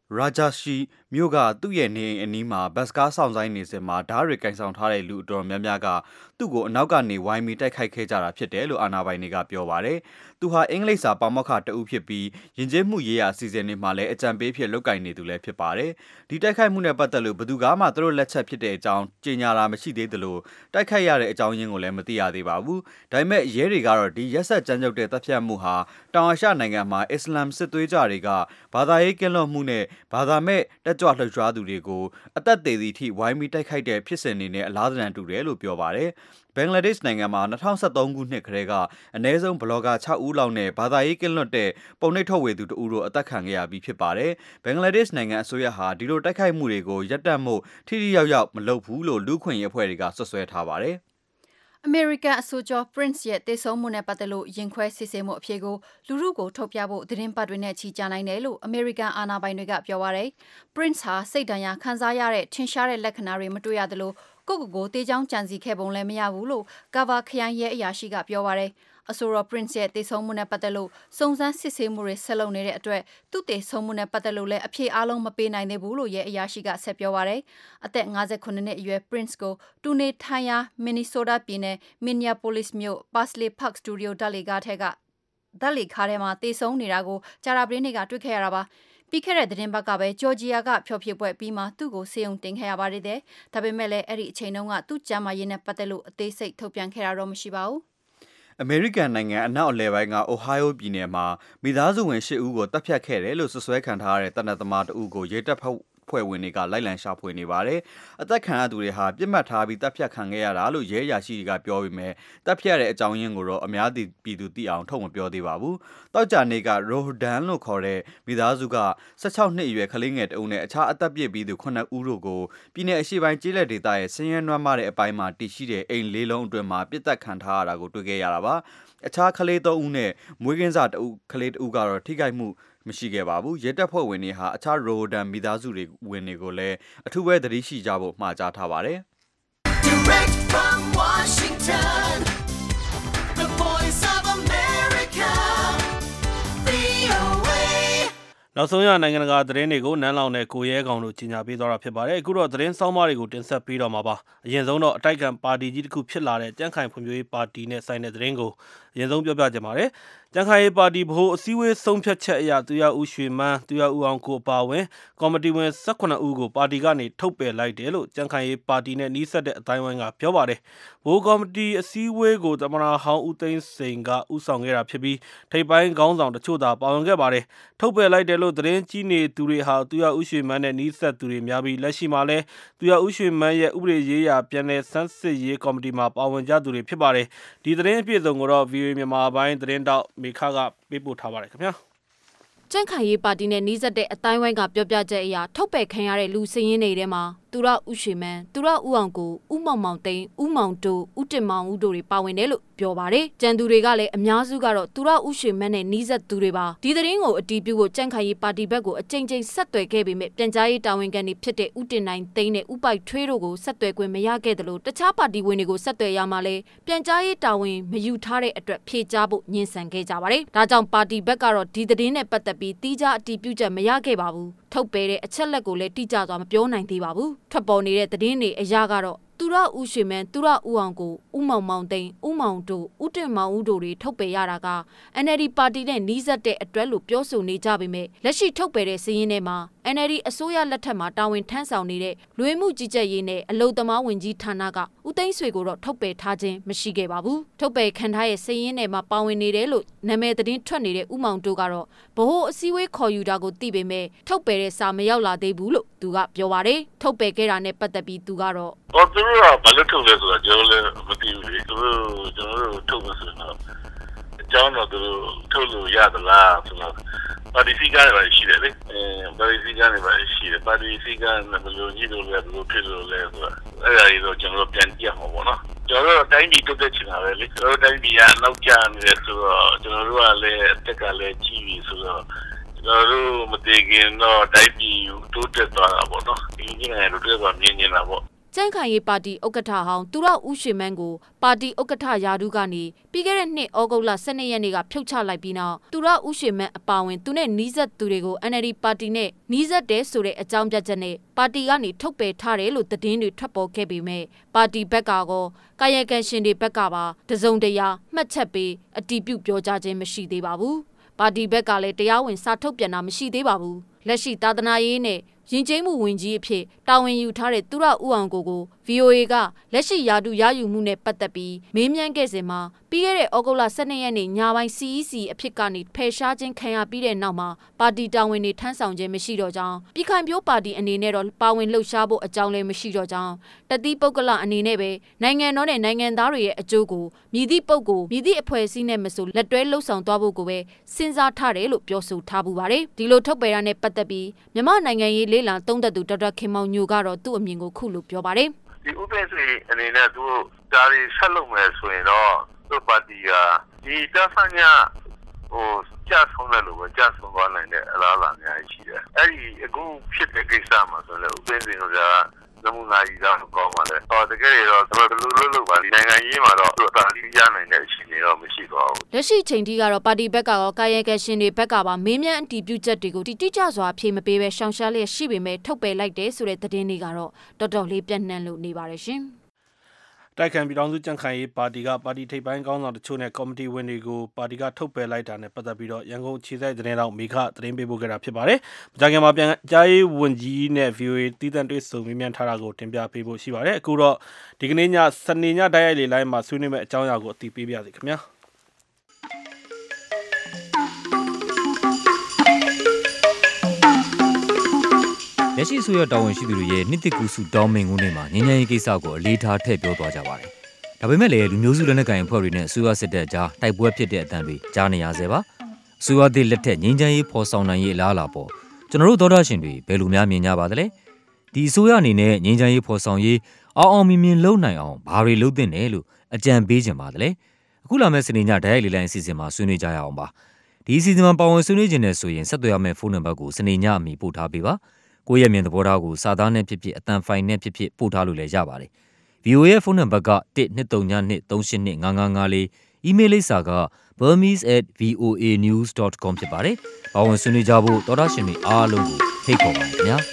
ရာဂျာရှီမြို့ကသူ့ရဲ့နေအနီးမှာဘတ်စကားဆောင်ဆိုင်နေစဉ်မှာဓာတ်တွေကင်ဆောင်ထားတဲ့လူအတော်များများကသူ့ကိုအနောက်ကနေဝိုင်းပြီးတိုက်ခိုက်ခဲ့ကြတာဖြစ်တယ်လို့အာဏာပိုင်တွေကပြောပါတယ်။သူဟာအင်္ဂလိပ်စာပါမောက္ခတဦးဖြစ်ပြီးယဉ်ကျေးမှုရေးရာအစီအစဉ်တွေမှာလည်းအကြံပေးဖြစ်လုပ်ကိုင်နေသူလည်းဖြစ်ပါတယ်။ဒီတိုက်ခိုက်မှုနဲ့ပတ်သက်လို့ဘယ်သူကမှသူတို့လက်ချက်ဖြစ်တဲ့အကြောင်းကြေညာတာမရှိသေးသလိုတိုက်ခိုက်ရတဲ့အကြောင်းရင်းကိုလည်းမသိရသေးပါဘူး။ဒါပေမဲ့ရဲတွေကတော့ဒီရက်ဆက်ကြမ်းကြုတ်တဲ့တပ်ဖြတ်မှုဟာတောင်အာရှနိုင်ငံမှာအစ္စလာမ်စစ်သွေးကြတွေကဘာသာရေးကင်းလွတ်မှုနဲ့ဘာသာမဲ့တက်ကြွလှုပ်ရှားသူတွေကိုအသက်သေးသည့်ထိဝိုင်းပြီးတိုက်ခိုက်တဲ့ဖြစ်စဉ်တွေနဲ့အလားတန်တူတယ်လို့ပြောပါတယ်။ဘင်္ဂလားဒေ့ရှ်နိုင်ငံမှာ၂၀၁၃ခုနှစ်ခရဲကအနည်းဆုံးဘလော့ဂါ၆ဦးလောက်နဲ့ဘာသာရေးကင်းလွတ်တဲ့ပုံနှိပ်ထုတ်ဝေသူတို့တို့အသက်ခံခဲ့ရပြီးဖြစ်ပါတယ်။ဘင်္ဂလားဒေ့ရှ်နိုင်ငံအစိုးရဟာဒီလိုတိုက်ခိုက်မှုတွေကိုရပ်တန့်မှုထိထိရောက်ရောက်မလုပ်ဘူးလို့လူ့ခွင့်ရေးအဖွဲ့တွေကဆွဆွဲထားပါတယ်။ American အဆိုကျော် Prince ရဲ့တေဆုံးမှုနဲ့ပတ်သက်လို့ရင်ခွဲစစ်ဆေးမှုအဖြစ်ကိုလူထုကိုထုတ်ပြဖို့သတင်းပတ်တွေနဲ့ချီကြနိုင်တယ်လို့ American အာဏာပိုင်တွေကပြောပါတယ်။ Prince ဟာစိတ်ဒဏ်ရာခံစားရတဲ့ထင်ရှားတဲ့လက္ခဏာတွေမတွေ့ရသလိုကိုကိုကိုတေးချောင်းကြံစီခဲ့ပုံလည်းမရဘူးလို့ကာဗာခရိုင်ရဲ့အရာရှိကပြောပါတယ်။အဆိုတော် Prince ရဲ့တေဆုံးမှုနဲ့ပတ်သက်လို့စုံစမ်းစစ်ဆေးမှုတွေဆက်လုပ်နေတဲ့အတွက်သူ့တေဆုံးမှုနဲ့ပတ်သက်လို့လည်းအဖြေအလုံးမပေးနိုင်သေးဘူးလို့ရဲ့အရာရှိကဆက်ပြောပါတယ်။အသက်၅၉နှစ်အရွယ် Prince ကိုတူနေထိုင်ရာ Minnesota ပြည်နယ် Minneapolis မြို့ Paisley Park Studio ဓာတ်လေကားထဲကဓာတ်လေကားထဲမှာတေဆုံးနေတာကိုကြာတာပရင်းတွေကတွေ့ခဲ့ရတာပါ။ပြီးခဲ့တဲ့သတင်းပတ်ကပဲဂျော်ဂျီယာကဖျော်ဖြေပွဲပြီးမှသူ့ကိုစေယုံတင်ခဲ့ရပါသေးတယ်။ဒါပေမဲ့လည်းအဲ့ဒီအချိန်တုန်းကသူ့ကျမ်းမာရေးနဲ့ပတ်သက်လို့အသေးစိတ်ထုတ်ပြန်ခဲ့တာတော့မရှိပါဘူး။အမေရိကန်နိုင်ငံအနောက်အလယ်ပိုင်းကအိုဟိုင်းယိုပြည်နယ်မှာမိသားစုဝင်၈ဦးကိုတပ်ဖြတ်ခဲ့တယ်လို့ဆွဆွဲခံထားရတဲ့တနက်သမားတဦးကိုရဲတပ်ဖွဲ့ဖွဲ့ဝင်တွေကလိုက်လံရှာဖွေနေပါတယ်။အသက်ခံရသူတွေဟာပြစ်မှတ်ထားပြီးတပ်ဖြတ်ခံခဲ့ရတာလို့ရဲအရာရှိတွေကပြောပေမဲ့တပ်ဖြတ်တဲ့အကြောင်းရင်းကိုတော့အများပြည်သူသိအောင်ထုတ်မပြောသေးပါဘူး။တောက်ကြနေကရိုဟဒန်လို့ခေါ်တဲ့မိသားစုက၁၆နှစ်အရွယ်ကလေးငယ်တအုပ်နဲ့အခြားအသက်ပြည့်ပြီးသူခုနှစ်ဦးတို့ကိုပြည်내အရှေ့ပိုင်းကျေးလက်ဒေသရဲ့ဆင်းရဲနွမ်းပါးတဲ့အပိုင်းမှာတည်ရှိတဲ့အိမ်လေးလုံးအတွင်းမှာပြစ်တက်ခံထားရတာကိုတွေ့ခဲ့ရတာပါ။အခြားကလေးသုံးဦးနဲ့မွေးကင်းစတအုပ်ကလေးတအုပ်ကတော့ထိခိုက်မှုမရှိခဲ့ပါဘူးရဲတပ်ဖွဲ့ဝင်တွေဟာအခြားရိုဒန်မိသားစုတွေဝင်တွေကိုလည်းအထူးပဲသတိရှိကြဖို့မှာကြားထားပါတယ် Direct from Washington The Voice of America V O A နောက်ဆုံးရနိုင်ငံတကာသတင်းတွေကိုနန်းလောင်နဲ့ကိုရဲကောင်တို့ကြီးညာပေးသွားတာဖြစ်ပါတယ်အခုတော့သတင်းဆောင်မတွေကိုတင်ဆက်ပေးတော့မှာပါအရင်ဆုံးတော့အတိုက်ခံပါတီကြီးတစ်ခုဖြစ်လာတဲ့ကြံ့ခိုင်ဖွံ့ဖြိုးရေးပါတီနဲ့ဆိုင်တဲ့သတင်းကိုအရင်ဆုံးပြောပြကြပါမယ်ကြံ့ခိုင်ရေးပါတီဗဟိုအစည်းအဝေးဆုံးဖြတ်ချက်အရသူရဦးရွှေမန်းသူရဦးအောင်ကိုအပါဝင်ကော်မတီဝင်၁၈ဦးကိုပါတီကနေထုတ်ပယ်လိုက်တယ်လို့ကြံ့ခိုင်ရေးပါတီနဲ့နှီးစပ်တဲ့အတိုင်းဝိုင်းကပြောပါတယ်ဗဟိုကော်မတီအစည်းအဝေးကိုသမ္မတဟောင်းဦးသိန်းစိန်ကဦးဆောင်ခဲ့တာဖြစ်ပြီးထိပ်ပိုင်းခေါင်းဆောင်တချို့သာပါဝင်ခဲ့ပါတယ်ထုတ်ပယ်လိုက်တယ်လို့သတင်းကြီးနေသူတွေဟာသူရဦးရွှေမန်းနဲ့နှီးစပ်သူတွေများပြီးလက်ရှိမှာလဲသူရဦးရွှေမန်းရဲ့ဥပဒေရေးရာပြည်내ဆန်းစစ်ရေးကော်မတီမှာပါဝင်ကြသူတွေဖြစ်ပါတယ်ဒီသတင်းအပြည့်အစုံကိုတော့ ဗီအိုအေ မြန်မာပိုင်းသတင်းတောက်မေခကပေးပို့ထားပါတယ်ခင်ဗျာကြံ့ခိုင်ရေးပါတီနဲ့နှီးစပ်တဲ့အတိုင်းဝိုင်းကပြောပြချက်အရထုတ်ပယ်ခံရတဲ့လူစည်ရင်းတွေထဲမှာသူရဦးရွှေမန်းသူရဦးအောင်ကိုဦးမောင်မောင်သိန်းဦးမောင်တိုးဦးတင်မောင်ဦးတို့တွေပါဝင်တယ်လို့ပြောပါတယ်ကြံသူတွေကလည်းအများစုကတော့သူရဦးရွှေမန်းနဲ့နှီးစပ်သူတွေပါဒီသတင်းကိုအတီးပြုဖို့ကြံ့ခိုင်ရေးပါတီဘက်ကိုအကြိမ်ကြိမ်ဆက်သွယ်ခဲ့ပေမဲ့ပြန်ကြားရေးတာဝန်ခံတွေဖြစ်တဲ့ဦးတင်နိုင်သိန်းနဲ့ဦးပိုက်ထွေးတို့ကိုဆက်သွယ်ခွင့်မရခဲ့တယ်လို့တခြားပါတီဝင်တွေကိုဆက်သွယ်ရမှာလဲပြန်ကြားရေးတာဝန်မယူထားတဲ့အတွက်ဖြေကြားဖို့ညှင်းဆန်ခဲ့ကြပါတယ်ဒါကြောင့်ပါတီဘက်ကတော့ဒီသတင်းနဲ့ပတ်သက်ပြီးတီးခြားအတီးပြုချက်မရခဲ့ပါဘူးထုတ်ပယ်တဲ့အချက်လက်ကိုလည်းတိကျစွာမပြောနိုင်သေးပါဘူးထွက်ပေါ်နေတဲ့သတင်းတွေအရကတော့သူရဦးရွှေမန်းသူရဦးအောင်ကိုဦးမောင်မောင်သိန်းဦးမောင်တို့ဦးတင်မောင်ဦးတို့တွေထုတ်ပယ်ရတာက N L D ပါတီနဲ့နှီးစပ်တဲ့အတွက်လို့ပြောဆိုနေကြပေမဲ့လက်ရှိထုတ်ပယ်တဲ့စည်းရင်းထဲမှာ N L D အစိုးရလက်ထက်မှာတာဝန်ထမ်းဆောင်နေတဲ့လူဝင်မှုကြီးကြပ်ရေးနဲ့အလုံသမားဝင်ကြီးဌာနကဦးသိန်းဆွေကိုတော့ထုတ်ပယ်ထားခြင်းမရှိခဲ့ပါဘူးထုတ်ပယ်ခံထားရဲ့စည်းရင်းထဲမှာပါဝင်နေတယ်လို့နာမည်သတင်းထွက်နေတဲ့ဦးမောင်တို့ကတော့ဗဟိုအစည်းအဝေးခေါ်ယူတာကိုသိပေမဲ့ထုတ်ပယ်တဲ့စာမရောက်လာသေးဘူးလို့သူကပြောပါတယ်ထုတ်ပယ်ခဲ့တာနဲ့ပတ်သက်ပြီးသူကတော့အော်သူတို့ကဘာလို့ထုတ်လဲဆိုတာကျွန်တော်လည်းမသိဘူးလေသူတို့ကျွန်တော်တို့ထုတ်လို့ဆိုတော့အကြောင်းတော့သူတို့ထုတ်လို့ရသလားဆိုတော့ပါတီစီကနေပါရှိတယ်လေအဲပါတီစီကနေပါရှိတယ်ပါတီစီကနေဘယ်လိုညှိလို့လဲဘယ်လိုဖြစ်လို့လဲဆိုတာအဲ့ဒါကြီးတော့ကျွန်တော်ပြန်ကြည့်အောင်ပေါ့နော်ကျွန်တော်တို့တိုင်းပြည်တုတ်တက်ချင်တာပဲလေကျွန်တော်တို့တိုင်းပြည်ကနောက်ကျနေတယ်ဆိုတော့ကျွန်တော်တို့ကလည်းအသက်ကလည်းကြီးပြီဆိုတော့ကျွန်တော်တို့မတည်ခင်တော့တိုင်းပြည်တိုးတက်သွားတာပေါ့နော်ဒီနေ့လည်းတိုးတက်သွားမြင်နေတာပေါ့ကြကြန့်ခိုင်ရေးပါတီဥက္ကဋ္ဌဟောင်းသူရဦးရွှေမန်းကိုပါတီဥက္ကဋ္ဌရာထူးကနေပြီးခဲ့တဲ့နှစ်ဩဂုတ်လ၁၂ရက်နေ့ကဖြုတ်ချလိုက်ပြီးနောက်သူရဦးရွှေမန်းအပါအဝင်သူနဲ့နီးစပ်သူတွေကို N L D ပါတီနဲ့နီးစပ်တဲ့ဆိုတဲ့အကြောင်းပြချက်နဲ့ပါတီကနေထုတ်ပယ်ထားတယ်လို့သတင်းတွေထွက်ပေါ်ခဲ့ပေမဲ့ပါတီဘက်ကကောကာယကံရှင်တွေဘက်ကပါတစုံတရာမှတ်ချက်ပေးအတည်ပြုပြောကြားခြင်းမရှိသေးပါဘူးပါတီဘက်ကလည်းတရားဝင်စာထုတ်ပြန်တာမရှိသေးပါဘူးလက်ရှိသာသနာရေးနဲ့ယဉ်ကျေးမှုဝန်ကြီးအဖြစ်တာဝန်ယူထားတဲ့သူရဦးအောင်ကိုကို V O A ကလက်ရှိယာတုရယူမှုနဲ့ပတ်သက်ပြီးမေးမြန်းခဲ့စဉ်မှာပြီးခဲ့တဲ့ဩဂုတ်လ၁၂ရက်နေ့ညပိုင်း C E C အဖြစ်ကနေဖယ်ရှားခြင်းခံရပြီးတဲ့နောက်မှာပါတီတာဝန်တွေထမ်းဆောင်ခြင်းမရှိတော့ကြောင်းပြည်ခိုင်ဖြိုးပါတီအနေနဲ့တော့ပါဝင်လှုပ်ရှားဖို့အကြောင်းလည်းမရှိတော့ကြောင်းတတိပုဂ္ဂလအနေနဲ့ပဲနိုင်ငံတော်နဲ့နိုင်ငံသားတွေရဲ့အကျိုးကိုမြည်သည့်ပုဂ္ဂိုလ်မြည်သည့်အဖွဲ့အစည်းနဲ့မဆိုလက်တွဲလှုပ်ဆောင်သွားဖို့ကိုပဲစဉ်းစားထားတယ်လို့ပြောဆိုထားပူပါတယ်ဒီလိုထုတ်ပယ်တာနဲ့ပတ်သက်ပြီးမြန်မာနိုင်ငံရေးလေးလံသုံးသက်သူဒေါက်တာခင်မောင်ညိုကတော့သူ့အမြင်ကိုခုလိုပြောပါတယ်ဒီဥပဒေစီအနေနဲ့သူဒါတွေဆက်လုပ်မယ်ဆိုရင်တော့သူ့ပါတီကဒီတပ်ဖန်ညာဟိုကြာဆုံးတယ်လို့ပဲကြာဆုံးသွားနိုင်တဲ့အလားအလာများရှိတယ်အဲ့ဒီအခုဖြစ်တဲ့ကိစ္စမှာဆိုလည်းဥပဒေစီကနမူနာကြီးတော့ကောင်းပါလေဟောတကယ်တော့သူတို့လွတ်လွတ်ပါဒီနိုင်ငံရေးမှာတော့သူတို့ဒါလေးရနိုင်တဲ့အခြေအနေတော့မရှိတော့ဘူးလက်ရှိချိန်ထိကတော့ပါတီဘက်ကရောကာယကံရှင်တွေဘက်ကပါမေးမြန်းအတည်ပြုချက်တွေကိုတိတိကျစွာဖြေမပေးပဲရှောင်ရှားလျက်ရှိပေမဲ့ထုတ်ပယ်လိုက်တယ်ဆိုတဲ့သတင်းတွေကတော့တော်တော်လေးပြန့်နှံ့လို့နေပါတယ်ရှင်တိုက်ခံပြည်ထောင်စုကြံ့ခိုင်ရေးပါတီကပါတီထိပ်ပိုင်းကောင်းဆောင်တချို့နဲ့ကော်မတီဝင်တွေကိုပါတီကထုတ်ပယ်လိုက်တာနဲ့ပတ်သက်ပြီးတော့ရန်ကုန်ခြေစိုက်သတင်းတော်မိခသတင်းပေးပို့ခဲ့တာဖြစ်ပါတယ်။မကြာခင်မှာပြန်ကြားရေးဝန်ကြီးနဲ့ V O A တီးတန့်တွေ့ဆုံမေးမြန်းထားတာကိုတင်ပြပေးဖို့ရှိပါတယ်။အခုတော့ဒီကနေ့ညစနေညတိုက်ရိုက်လေလိုင်းမှာဆွေးနွေးမယ့်အကြောင်းအရာကိုအတည်ပြုပါရစေခင်ဗျာ။လက်ရှိဆိုရတာဝန်ရှိသူတွေရဲ့နှစ်တစ်ကူစုတောင်းမင်ကုန်တွေမှာငញ្ញရေးကိစ္စကိုအလေးထားထည့်ပြောသွားကြပါတယ်။ဒါပေမဲ့လည်းလူမျိုးစုလက်နက်ကိုင်အဖွဲ့တွေနဲ့အစိုးရစစ်တပ်ကြားတိုက်ပွဲဖြစ်တဲ့အတန်တွေကြားနေရဆဲပါ။အစိုးရသစ်လက်ထက်ငញ្ញရေးဖော်ဆောင်နိုင်ရေးအလားအလာပေါ်ကျွန်တော်တို့သောတာရှင်တွေဘယ်လိုများမြင်ကြပါသလဲ။ဒီအစိုးရအနေနဲ့ငញ្ញရေးဖော်ဆောင်ရေးအောင်အောင်မြင်မြင်လုပ်နိုင်အောင်ဘာတွေလုပ်သင့်တယ်လို့အကြံပေးချင်ပါသလဲ။အခုလာမယ့်စနေညဓာတ်ရိုက်လေလိုင်းအစီအစဉ်မှာဆွေးနွေးကြရအောင်ပါ။ဒီအစီအစဉ်မှာပါဝင်ဆွေးနွေးခြင်းနဲ့ဆိုရင်ဆက်သွယ်ရမယ့်ဖုန်းနံပါတ်ကိုစနေညအမီပို့ထားပေးပါ။ကိုယ့်ရဲ့မြင်သဘောထားကိုစာသားနဲ့ဖြစ်ဖြစ်အတန်ဖိုင်နဲ့ဖြစ်ဖြစ်ပို့ထားလို့လည်းရပါတယ်။ V O A ရဲ့ဖုန်းနံပါတ်က one two three two three two eight two five five five လေး email လိပ်စာက burmese at voanews dot com ဖြစ်ပါတယ်။ပါဝင်ဆွေးနွေးကြဖို့တော်တော်ရှင်တွေအားလုံးကိုဖိတ်ခေါ်ပါခင်ဗျာ။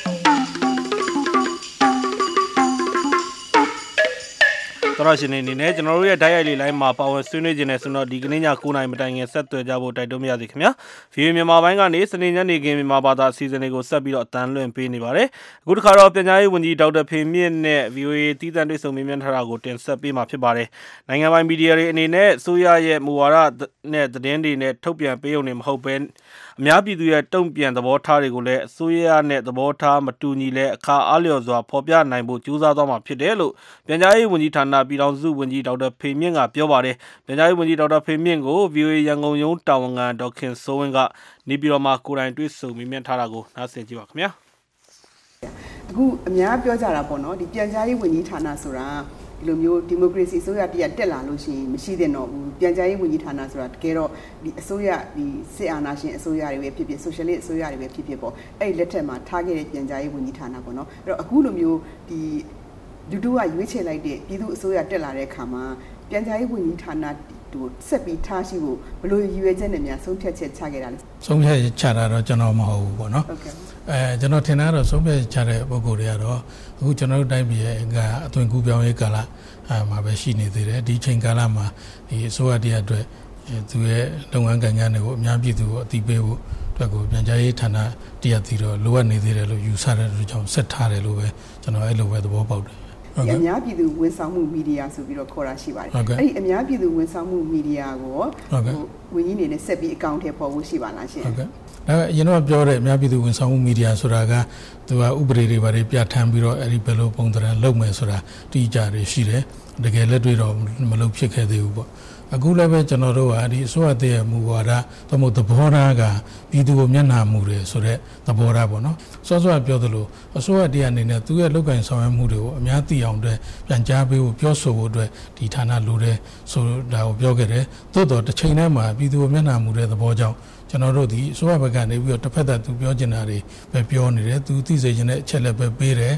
တော်ရရှင်နေနဲ့ကျွန်တော်တို့ရဲ့ဓာတ်ရိုက်လေးလိုင်းမှာပါဝင်ဆွေးနွေးခြင်းနဲ့ဆိုတော့ဒီကနေ့ည9:00နာရီမတိုင်ခင်ဆက်သွယ်ကြဖို့တိုက်တွန်းပါရစေခင်ဗျာ။ V O A မြန်မာပိုင်းကနေစနေညနေခင်းမြန်မာဘာသာအစီအစဉ်လေးကိုဆက်ပြီးတော့အတန်းလွှင့်ပေးနေပါတယ်။အခုတစ်ခါတော့ပြန်ကြားရေးဝန်ကြီးဒေါက်တာဖေမြင့်နဲ့ V O A တီးတန့်တွေ့ဆုံမေးမြန်းထားတာကိုတင်ဆက်ပေးမှာဖြစ်ပါတယ်။နိုင်ငံပိုင်မီဒီယာတွေအနေနဲ့အစိုးရရဲ့မူဝါဒနဲ့သတင်းတွေနဲ့ထုတ်ပြန်ပေးုံနဲ့မဟုတ်ဘဲအများပြည်သူရဲ့တုံ့ပြန်သဘောထားတွေကိုလည်းအစိုးရနဲ့သဘောထားမတူညီလဲအခါအားလျော်စွာဖော်ပြနိုင်ဖို့ကြိုးစားသွားမှာဖြစ်တယ်လို့ပြန်ကြားရေးဝန်ကြီးဌာနပြည်ထောင်စုဝန်ကြီးဒေါက်တာဖေမြင့်ကပြောပါတယ်။ပြန်ကြားရေးဝန်ကြီးဒေါက်တာဖေမြင့်ကို V O A ရန်ကုန်ရုံးတာဝန်ခံဒေါက်ခင်စိုးဝင်းကနေပြည်တော်မှာကိုယ်တိုင်တွေ့ဆုံမေးမြန်းထားတာကိုနားဆင်ကြည့်ပါခင်ဗျာ။အခုအများပြောကြတာပေါ့နော်ဒီပြန်ကြားရေးဝန်ကြီးဌာနဆိုတာဒီလိုမျိုးဒီမိုကရေစီအစိုးရတရက်တက်လာလို့ရှိရင်မရှိသင့်တော့ဘူးပြန်ကြားရေးဝန်ကြီးဌာနဆိုတာတကယ်တော့ဒီအစိုးရဒီစစ်အာဏာရှင်အစိုးရတွေပဲဖြစ်ဖြစ်ဆိုရှယ်လစ်အစိုးရတွေပဲဖြစ်ဖြစ်ပေါ့အဲ့ဒီလက်ထက်မှာထားခဲ့တဲ့ပြန်ကြားရေးဝန်ကြီးဌာနပေါ့နော်အဲ့တော့အခုလိုမျိုးဒီလူတို့ကရွေးချယ်လိုက်တဲ့ပြည်သူအစိုးရတက်လာတဲ့အခါမှာပြန်ကြားရေးဝန်ကြီးဌာနတူဆက်ပြီးထားရှိဖို့ဘယ်လိုရည်ရွယ်ချက်နဲ့များဆုံးဖြတ်ချက်ချခဲ့တာလဲဆုံးဖြတ်ချက်ချတာတော့ကျွန်တော်မဟုတ်ဘူးပေါ့နော်ဟုတ်ကဲ့အဲကျွန်တော်ထင်တာတော့ဆုံးဖြတ်ချတဲ့ပုံကိုယ်တွေကတော့အခုကျွန်တော်တို့တိုင်းပြည်ရဲ့ကအသွင်ကူးပြောင်းရေးကာလအဲမှာပဲရှိနေသေးတယ်ဒီချိန်ကာလမှာဒီအစိုးရတရားအတွက်သူရဲ့လုပ်ငန်းကဏ္ဍတွေကိုအများပြည်သူကိုအသိပေးဖို့အတွက်ကိုပြန်ကြားရေးဌာနတရားတည်တော့လိုအပ်နေသေးတယ်လို့ယူဆတဲ့အတွက်ကြောင့်ဆက်ထားတယ်လို့ပဲကျွန်တော်အဲ့လိုပဲသဘောပေါက်တယ်ဒီအများပြည်သူဝန်ဆောင်မှုမီဒီယာဆိုပြီးတော့ခေါ်တာရှိပါတယ်အဲ့ဒီအများပြည်သူဝန်ဆောင်မှုမီဒီယာကိုဝန်ကြီးနေနဲ့ဆက်ပြီးအကောင့်ထဲပေါ်ဖို့ရှိပါလားရှင်ဟုတ်ကဲ့ဒါအရင်တော့ပြောတဲ့အများပြည်သူဝန်ဆောင်မှုမီဒီယာဆိုတာကသူကဥပဒေတွေဘာတွေပြဋ္ဌာန်းပြီးတော့အဲ့ဒီဘယ်လိုပုံသဏ္ဍာန်လုပ်မယ်ဆိုတာတိကျတွေရှိတယ်တကယ်လက်တွေ့တော့မလုပ်ဖြစ်ခဲ့သေးဘူးပေါ့အခုလည်းပဲကျွန်တော်တို့ကဒီအစိုးရတည်းရဲ့မူဝါဒသမုတ်သဘောထားကပြည်သူကိုမျက်နှာမူတယ်ဆိုတော့သဘောထားပေါ့နော်စောစောကပြောသလိုအစိုးရတည်းအနေနဲ့သူရဲ့လုပ်ကိုင်ဆောင်ရွက်မှုတွေကိုအများသိအောင်အတွက်ပြန်ကြားပေးဖို့ပြောဆိုဖို့အတွက်ဒီဌာနလိုတယ်ဆိုတာကိုပြောခဲ့တယ်သို့တော်တစ်ချိန်တည်းမှာပြည်သူကိုမျက်နှာမူတဲ့သဘောကြောင့်ကျွန်တော်တို့ဒီအစိုးရဘက်ကနေပြီးတော့တစ်ဖက်သက်သူပြောချင်တာတွေပဲပြောနေတယ်သူသိစေချင်တဲ့အချက်လက်ပဲပေးတယ်အဲ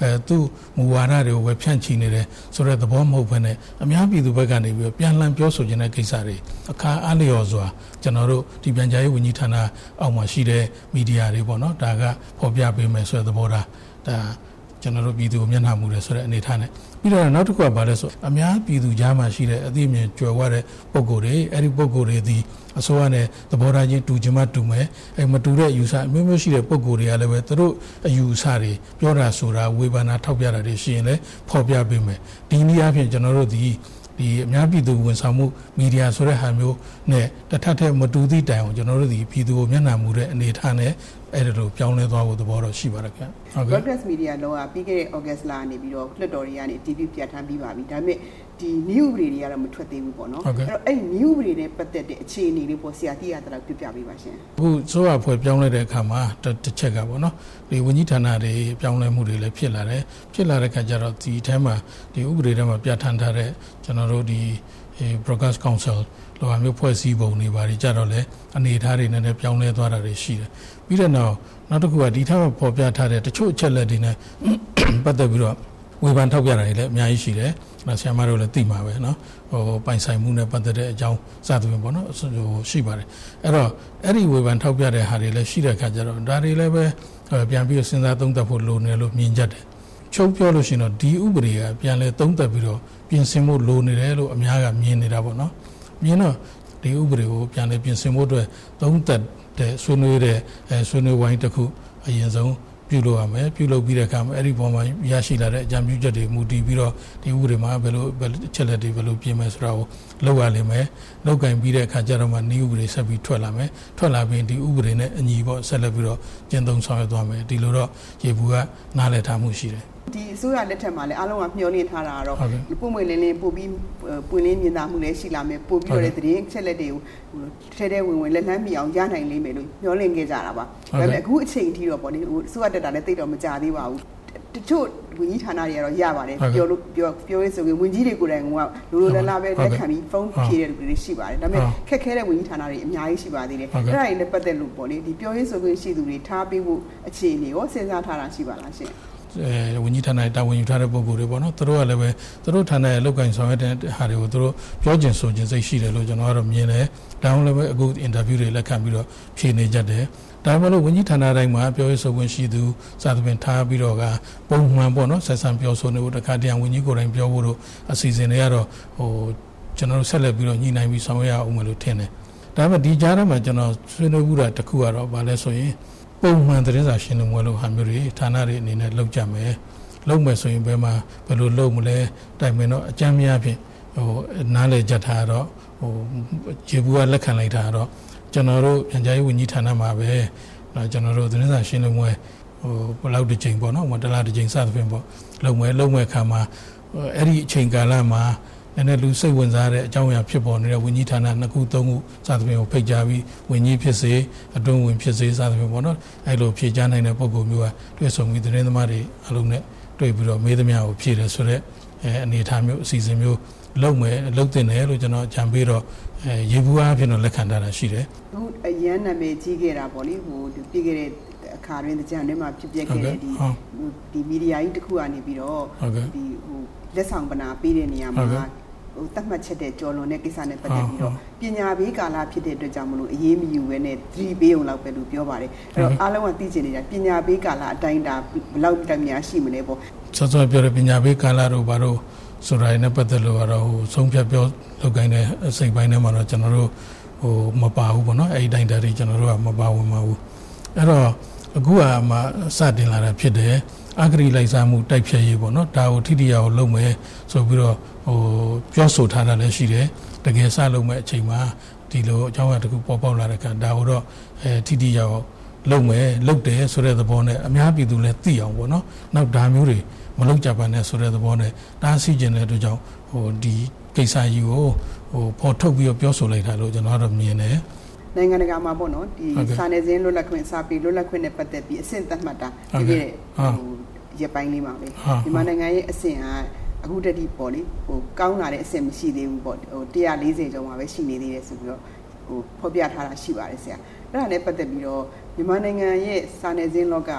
အဲသူ့မူဝါဒတွေကိုပဲဖြန့်ချီနေတယ်ဆိုတဲ့သဘောမဟုတ်ဘဲနဲ့အများပြည်သူဘက်ကနေပြီးပြန်လှန်ပြောဆိုခြင်းတဲ့ကိစ္စတွေအခါအားလျော်စွာကျွန်တော်တို့ဒီပြန်ကြားရေးဝန်ကြီးဌာနအောက်မှာရှိတဲ့မီဒီယာတွေပေါ့နော်ဒါကဖော်ပြပေးမယ်ဆိုတဲ့သဘောထားဒါကျွန်တော်တို့ပြည်သူကိုမျက်နှာမူတယ်ဆိုတဲ့အနေအထားနဲ့ပြီးတော့နောက်တစ်ခုကဘာလဲဆိုအများပြည်သူကြားမှာရှိတဲ့အသိအမြင်ကြွယ်ဝတဲ့ပုံကိုယ်တွေအဲ့ဒီပုံကိုယ်တွေဒီအစိုးရနဲ့သဘောထားချင်းတူချင်မှတူမယ်အဲ့မတူတဲ့အယူဆအမျိုးမျိုးရှိတဲ့ပုံကိုယ်တွေကလည်းပဲသူတို့အယူဆတွေပြောတာဆိုတာဝေဖန်တာထောက်ပြတာတွေရှိရင်လည်းဖော်ပြပေးမယ်ဒီနည်းအားဖြင့်ကျွန်တော်တို့ဒီဒီအများပြည်သူဝန်ဆောင်မှုမီဒီယာဆိုတဲ့ဟာမျိုးနဲ့တထက်ထက်မတူသည့်တိုင်အောင်ကျွန်တော်တို့ဒီပြည်သူကိုမျက်နှာမူတဲ့အနေအထားနဲ့အဲ့ဒါလိုပြောင်းလဲသွားဖို့သဘောတော့ရှိပါတယ်ခင်ဗျဟုတ်ကဲ့ broadcast media လောကပြီးခဲ့တဲ့ August လကနေပြီးတော့လွှတ်တော်တွေကနေ T V ပြတ်ထန်းပြီးပါပြီဒါပေမဲ့ဒီ new ဥပဒေတွေကတော့မထွက်သေးဘူးပေါ့နော်အဲ့တော့အဲ့ new ဥပဒေနဲ့ပတ်သက်တဲ့အခြေအနေလေးပေါ့ဆရာတိရတဲ့လောက်ပြပြပေးပါရှင်အခုစိုးရဖွဲ့ပြောင်းလဲတဲ့အခါမှာတစ်ချက်ကပေါ့နော်ဒီဝန်ကြီးဌာနတွေပြောင်းလဲမှုတွေလည်းဖြစ်လာတယ်ဖြစ်လာတဲ့အခါကျတော့ဒီအထဲမှာဒီဥပဒေထဲမှာပြဋ္ဌာန်းထားတဲ့ကျွန်တော်တို့ဒီ broadcast council လောကမျိုးဖွဲ့စည်းပုံတွေပါတယ်ကြတော့လေအနေအထားတွေနဲ့ပြောင်းလဲသွားတာတွေရှိတယ်ပြီးတော့နောက်နောက်တစ်ခုကဒီထက်မှပေါ်ပြထားတဲ့တချို့အချက်လက်တွေနဲ့ပတ်သက်ပြီးတော့ဝေဖန်ထောက်ပြတာတွေလည်းအများကြီးရှိတယ်။ဒါဆရာမတို့လည်းသိမှာပဲเนาะဟိုပိုင်ဆိုင်မှုနဲ့ပတ်သက်တဲ့အကြောင်းစသဖြင့်ပေါ့နော်ဟိုရှိပါတယ်။အဲ့တော့အဲ့ဒီဝေဖန်ထောက်ပြတဲ့ဟာတွေလည်းရှိတဲ့အခါကျတော့ဒါတွေလည်းပဲပြန်ပြီးစဉ်းစားသုံးသပ်ဖို့လိုနေလို့မြင်ကြတယ်။ချုပ်ပြောလို့ရှိရင်တော့ဒီဥပဒေကပြန်လဲသုံးသပ်ပြီးတော့ပြင်ဆင်ဖို့လိုနေတယ်လို့အများကမြင်နေတာပေါ့နော်။မြင်တော့ဒီဥပဒေကိုပြန်လဲပြင်ဆင်ဖို့အတွက်သုံးသပ်တဲ့ဆွေးနွေးတဲ့အဲဆွေးနွေးဝိုင်းတစ်ခုအရင်ဆုံးပြုလုပ်ရမယ်ပြုလုပ်ပြီးတဲ့အခါမှာအဲ့ဒီပုံမှာရရှိလာတဲ့အကြံပြုချက်တွေမူတည်ပြီးတော့ဒီဥပဒေမှာဘယ်လိုချက်လက်တွေဘယ်လိုပြင်မယ်ဆိုတာကိုလုပ်ရလိမ့်မယ်လောက်ကင်ပြီးတဲ့အခါကျတော့မှဤဥပဒေဆက်ပြီးထွက်လာမယ်ထွက်လာပြီးဒီဥပဒေနဲ့အညီပေါ့ဆက်လက်ပြီးတော့ကျင့်သုံးဆောင်ရွက်သွားမယ်ဒီလိုတော့ရေဘူးကနားလည်ထားမှုရှိတယ်ဒီအစိုးရလက်ထက်မှာလည်းအားလုံးကမျှော်လင့်ထားတာကတော့ပုံမှန်လင်းလင်းပို့ပြီးပွင့်လင်းမြင်သာမှုလည်းရှိလာမယ်ပို့ပြီးတော့တဲ့သတင်းချက်လက်တွေကိုထဲထဲဝင်ဝင်လက်လန်းမိအောင်ရနိုင်လိမ့်မယ်လို့မျှော်လင့်ခဲ့ကြတာပါဒါပေမဲ့အခုအချိန်အထိတော့ပေါ့လေအစိုးရတက်တာလည်းတိတ်တော့မကြသေးပါဘူးတချို့ဝန်ကြီးဌာနတွေကတော့ရပါတယ်ပြောလို့ပြောပြောရေးဆိုရင်ဝန်ကြီးတွေကိုယ်တိုင်ကလိုလိုလားလားပဲလက်ခံပြီးဖုန်းဖြေတဲ့လူတွေရှိပါတယ်ဒါပေမဲ့ခက်ခဲတဲ့ဝန်ကြီးဌာနတွေအများကြီးရှိပါသေးတယ်အဲ့ဒါတွေနဲ့ပတ်သက်လို့ပေါ့လေဒီပြောရေးဆိုခွင့်ရှိသူတွေထားပေးဖို့အခြေအနေရောစဉ်းစားထားတာရှိပါလားရှင်အဲဝန်ကြီးဌာနတာဝန်ယူထားတဲ့ပုဂ္ဂိုလ်တွေပေါ့နော်သူတို့ကလည်းပဲသူတို့ဌာနရဲ့လောက်ကိုင်ဆောင်ရွက်တဲ့ဟာတွေကိုသူတို့ပြောကျင်ဆိုကျင်စိတ်ရှိတယ်လို့ကျွန်တော်ကတော့မြင်တယ်ဒါမှလည်းပဲအခုအင်တာဗျူးတွေလက်ခံပြီးတော့ဖြေနေကြတယ်ဒါမှမဟုတ်ဝန်ကြီးဌာနတိုင်းမှာပြောရေးဆိုခွင့်ရှိသူစသဖြင့်ထားပြီးတော့ကပုံမှန်ပေါ့နော်ဆက်ဆံပြောဆိုနေဖို့တခါတည်းဝန်ကြီးကိုယ်တိုင်ပြောဖို့တို့အစီအစဉ်တွေကတော့ဟိုကျွန်တော်တို့ဆက်လက်ပြီးတော့ညှိနှိုင်းပြီးဆောင်ရွက်ရအောင်လို့ထင်တယ်ဒါပေမဲ့ဒီကြားထဲမှာကျွန်တော်ဆွေးနွေးမှုတာတစ်ခုကတော့ဗာလဲဆိုရင်ပုံမှန်သတင်းစာရှင်းလင်းပွဲလို့ဟာမျိုးတွေဌာနတွေအနေနဲ့လုပ်ကြမယ်လုပ်မယ်ဆိုရင်ဘယ်မှာဘယ်လိုလုပ်မလဲတိုင်ပင်တော့အကြမ်းများဖြင့်ဟိုနားလေကြထားတော့ဟိုခြေဘူးကလက်ခံလိုက်တာတော့ကျွန်တော်တို့ပြန်ကြားရေးဝန်ကြီးဌာနမှာပဲနော်ကျွန်တော်တို့သတင်းစာရှင်းလင်းပွဲဟိုဘယ်လောက်တစ်ချိန်ပေါ့နော်တလားတစ်ချိန်စသဖြင့်ပေါ့လုပ်မယ်လုပ်မယ်ခါမှာအဲ့ဒီအချိန်ကာလမှာနည်းနည်းလူစိတ်ဝင်စားတဲ့အကြောင်းအရာဖြစ်ပေါ်နေတဲ့ဝန်ကြီးဌာနနှစ်ခုသုံးခုစသဖြင့်ကိုဖိတ်ကြားပြီးဝန်ကြီးဖြစ်စေအတွင်းဝင်ဖြစ်စေစသဖြင့်ပေါ့နော်အဲ့လိုဖြေကြားနိုင်တဲ့ပုံပုံမျိုးကတွေ့ဆုံပြီးသတင်းသမားတွေအလုံးနဲ့တွေ့ပြီးတော့မေးသမျှကိုဖြေတယ်ဆိုတော့အဲအနေအထားမျိုးအစီအစဉ်မျိုးလုပ်မယ်လုပ်တင်တယ်လို့ကျွန်တော်ကြံပေးတော့အဲရေဘူးအားဖြင့်တော့လက်ခံထားတာရှိတယ်အခုအရန်နာမည်ကြီးခဲ့တာပေါ့လေဟိုပြီးခဲ့တဲ့အခါတွင်ကြံထဲမှာဖြစ်ပျက်ခဲ့တဲ့ဒီဒီမီဒီယာကြီးတစ်ခုကနေပြီးတော့ဒီဟိုလက်ဆောင်ပနာပေးတဲ့နေရာမှာဟိုတတ်မှတ်ချက်တဲ့ကြော်လွန်တဲ့ကိစ္စနဲ့ပတ်သက်ပြီးတော့ပညာပေးကာလဖြစ်တဲ့အတွက်ကြောင့်မလို့အရေးမယူဘဲနဲ့သတိပေးအောင်လောက်ပဲလို့ပြောပါတယ်အဲ့တော့အားလုံးကသိချင်နေတာပညာပေးကာလအတိုင်းတာဘယ်လောက်တများရှိမလဲပေါ့စောစောပြောတဲ့ပညာပေးကာလတို့ဘာလို့ဆိုတာနဲ့ပတ်သက်လို့ကတော့ဟိုဆုံးဖြတ်ပြောလုပ်ကိုင်းတဲ့အစိတ်ပိုင်းထဲမှာတော့ကျွန်တော်တို့ဟိုမပါဘူးပေါ့နော်အဲ့ဒီတိုင်းတာတွေကျွန်တော်တို့ကမပါဝင်ပါဘူးအဲ့တော့အခုကမှစတင်လာတာဖြစ်တယ်အဂရိလိုက်စားမှုတိုက်ဖြတ်ရေးပေါ့နော်ဒါကိုထိထိရောက်လုပ်မယ်ဆိုပြီးတော့ဟိုပြောဆိုထားတာလည်းရှိတယ်တကယ်စလုပ်မဲ့အချိန်မှာဒီလိုအကြောင်းအရာတစ်ခုပေါ်ပေါက်လာတဲ့အခါဒါကိုတော့အဲထိထိရောက်လုပ်မယ်လုပ်တယ်ဆိုတဲ့သဘောနဲ့အများပြည်သူလည်းသိအောင်ပေါ့နော်နောက်ဒါမျိုးတွေမလုပ်ကြပါနဲ့ဆိုတဲ့သဘောနဲ့တားဆီးခြင်းတဲ့အတွက်ကြောင့်ဟိုဒီကိစ္စကြီးကိုဟိုပေါ်ထုတ်ပြီးတော့ပြောဆိုလိုက်တာလို့ကျွန်တော်တို့မြင်တယ်နိုင်ငံတကာမှာပေါ့နော်ဒီစာနယ်ဇင်းလွတ်လပ်ခွင့်စာပေလွတ်လပ်ခွင့်နဲ့ပတ်သက်ပြီးအဆင့်သတ်မှတ်တာဒီရဲ့ဟိုရပိုင်းလေးမှာပဲမြန်မာနိုင်ငံရဲ့အဆင့်ကအခုတည်းပေါ့လေဟိုကောင်းလာတဲ့အဆင့်မရှိသေးဘူးပေါ့ဟိုone fortyကျော်မှာပဲရှိနေသေးတယ်ဆိုပြီးတော့ဟိုဖော်ပြထားတာရှိပါတယ်ဆရာအဲ့ဒါနဲ့ပတ်သက်ပြီးတော့မြန်မာနိုင်ငံရဲ့စာနယ်ဇင်းလောကပေါ့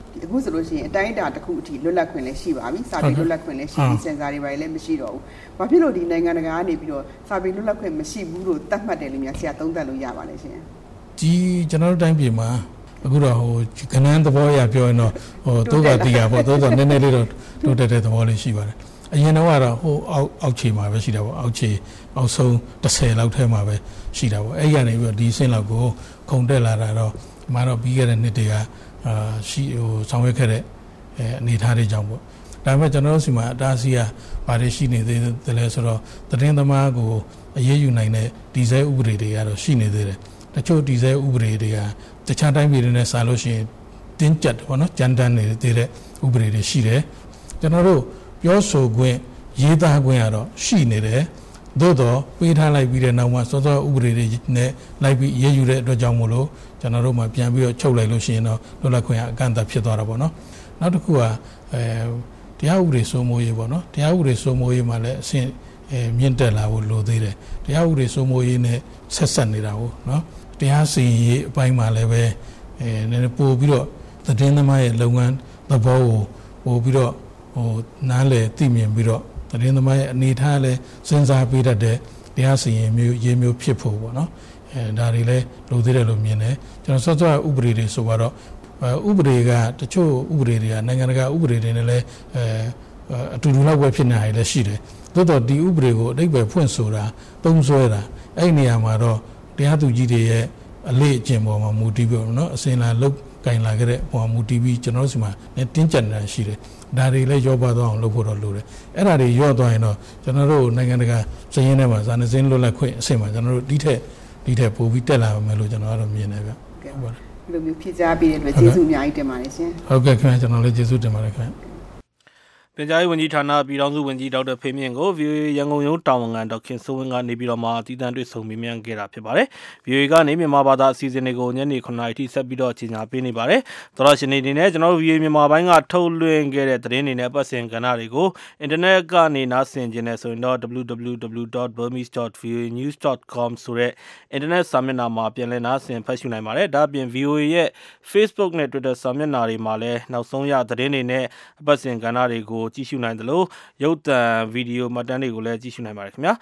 အခုဆိုလို့ရှိရင်အတိုင်းအတာတစ်ခုအထိလွတ်လပ်ခွင့်လည်းရှိပါပြီစာပေလွတ်လပ်ခွင့်လည်းရှိပြီးစင်စာတွေပါလည်းမရှိတော့ဘူးဘာဖြစ်လို့ဒီနိုင်ငံတကာကနေပြီးတော့စာပေလွတ်လပ်ခွင့်မရှိဘူးလို့သတ်မှတ်တယ်လို့များဆရာသုံးသပ်လို့ရပါလဲရှင်ဒီကျွန်တော်တို့တိုင်းပြည်မှာအခုတော့ဟိုကနန်းသဘောအရပြောရင်တော့ဟိုတိုးကတီးရပေါ့တိုးတော့နည်းနည်းလေးတော့တိုးတက်တဲ့သဘောလေးရှိပါတယ်အရင်တော့ကတော့ဟိုအောက်အောက်ခြေမှာပဲရှိတာပေါ့အောက်ခြေအောက်ဆုံးတစ်ဆယ်လောက်ထဲမှာပဲရှိတာပေါ့အဲ့ရနေပြီးတော့ဒီအဆင့်လောက်ကိုခုန်တက်လာတာတော့အမှားတော့ပြီးခဲ့တဲ့နှစ်တည်းကအာရှိဟိုဆောင်ရွက်ခဲ့တဲ့အဲအနေထားတွေကြောင့်ပေါ့ဒါပေမဲ့ကျွန်တော်တို့စီမှာအတားအဆီးကဘာတွေရှိနေသေးတယ်လဲဆိုတော့သတင်းသမားကိုအရေးယူနိုင်တဲ့ဒီဇဲဥပဒေတွေကတော့ရှိနေသေးတယ်တချို့ဒီဇဲဥပဒေတွေကတခြားတိုင်းပြည်တွေနဲ့စာလို့ရှိရင်တင်းကျပ်တယ်ပေါ့နော်ကြမ်းတမ်းနေသေးတဲ့ဥပဒေတွေရှိတယ်ကျွန်တော်တို့ပြောဆိုခွင့်ရေးသားခွင့်ကတော့ရှိနေတယ်သို့တော့ပေးထားလိုက်ပြီးတဲ့နောက်မှာစောစောဥပဒေတွေနဲ့လိုက်ပြီးရေးယူတဲ့အတွက်ကြောင့်မို့လို့ကျွန်တော်တို့မှပြန်ပြီးတော့ချုပ်လိုက်လို့ရှိရင်တော့လွတ်လပ်ခွင့်အကန့်အသတ်ဖြစ်သွားတာပေါ့နော်နောက်တစ်ခုကအဲတရားဥပဒေစိုးမိုးရေးပေါ့နော်တရားဥပဒေစိုးမိုးရေးမှာလည်းအဆင့်အဲမြင့်တက်လာဖို့လိုသေးတယ်တရားဥပဒေစိုးမိုးရေးနဲ့ဆက်ဆက်နေတာဟုတ်နော်တရားစီရင်ရေးအပိုင်းမှာလည်းပဲအဲနည်းနည်းပို့ပြီးတော့သတင်းသမားရဲ့လုပ်ငန်းသဘောကိုပို့ပြီးတော့ဟိုနားလေသိမြင်ပြီးတော့သတင်းသမားရဲ့အနေထားလည်းစဉ်းစားပေးတတ်တဲ့တရားစီရင်မျိုးရေးမျိုးဖြစ်ဖို့ပေါ့နော်အဲဒါတွေလည်းလိုသေးတယ်လို့မြင်တယ်ကျွန်တော်စောစောဥပဒေတွေဆိုတော့ဥပဒေကတချို့ဥပဒေတွေကနိုင်ငံတကာဥပဒေတွေနဲ့လည်းအဲအတူတူလောက်ပဲဖြစ်နေရတယ်လည်းရှိတယ်သို့တော့ဒီဥပဒေကိုအဓိပ္ပာယ်ဖွင့်ဆိုတာသုံးစွဲတာအဲ့ဒီနေရာမှာတော့တရားသူကြီးတွေရဲ့အလေးအကျင့်ပေါ်မှာမူတည်ပြီးတော့နော်အစင်လာလုတ်ကင်လာခဲ့တဲ့ပေါ်မှာမူတည်ပြီးကျွန်တော်တို့စီမှာတင်းကျပ်နေတာရှိတယ်ဒါတွေလည်းရောပါသွားအောင်လုပ်ဖို့တော့လိုတယ်အဲ့ဒါတွေရောသွားရင်တော့ကျွန်တော်တို့နိုင်ငံတကာစည်ရင်းထဲမှာဇာနစင်းလွတ်လပ်ခွင့်အဆင့်မှာကျွန်တော်တို့ဒီထက်ဒီထက်ပိုပြီးတက်လာမယ်လို့ကျွန်တော်ကတော့မြင်တယ်ဗျဟုတ်ပါတယ်ဒီလိုမျိုးဖြည့်ကြားပေးတဲ့အတွက်ကျေးဇူးအများကြီးတင်ပါတယ်ရှင်ဟုတ်ကဲ့ခင်ဗျာကျွန်တော်လည်းကျေးဇူးတင်ပါတယ်ခင်ဗျာပြန်ကြားရေးဝန်ကြီးဌာနပြည်ထောင်စုဝန်ကြီးဒေါက်တာဖေမြင့်ကို ဗီအိုအေ ရန်ကုန်ရုံးတာဝန်ခံဒေါက်ခင်စိုးဝင်းကနေပြီးတော့မှတည်တံ့တွေ့ဆုံမေးမြန်းခဲ့တာဖြစ်ပါတယ်။ ဗီအိုအေ ကနေမြန်မာဘာသာအစီအစဉ်တွေကိုညနေခုနှစ်နာရီထိဆက်ပြီးတော့ကြီးညာပေးနေပါတယ်။သောရရှင်တွေအနေနဲ့ကျွန်တော်တို့ ဗီအိုအေ မြန်မာပိုင်းကထုတ်လွှင့်ခဲ့တဲ့သတင်းတွေနဲ့ပတ်စင်ကဏ္ဍတွေကိုအင်တာနက်ကနေနားဆင်ခြင်းနဲ့ဆိုရင်တော့ double-u double-u double-u dot burmese dot v o a news dot com ဆိုတဲ့အင်တာနက်စာမျက်နှာမှာပြန်လည်နားဆင်ဖတ်ရှုနိုင်ပါတယ်။ဒါ့အပြင် ဗီအိုအေ ရဲ့ Facebook နဲ့ Twitter စာမျက်နှာတွေမှာလည်းနောက်ဆုံးရသတင်းတွေနဲ့ပတ်စင်ကဏ္ဍတွေကိုကြည့်ရှုနိုင်တယ်လို့ရုပ်သံဗီဒီယိုမှတ်တမ်းတွေကိုလည်းကြည့်ရှုနိုင်ပါတယ်ခင်ဗျာ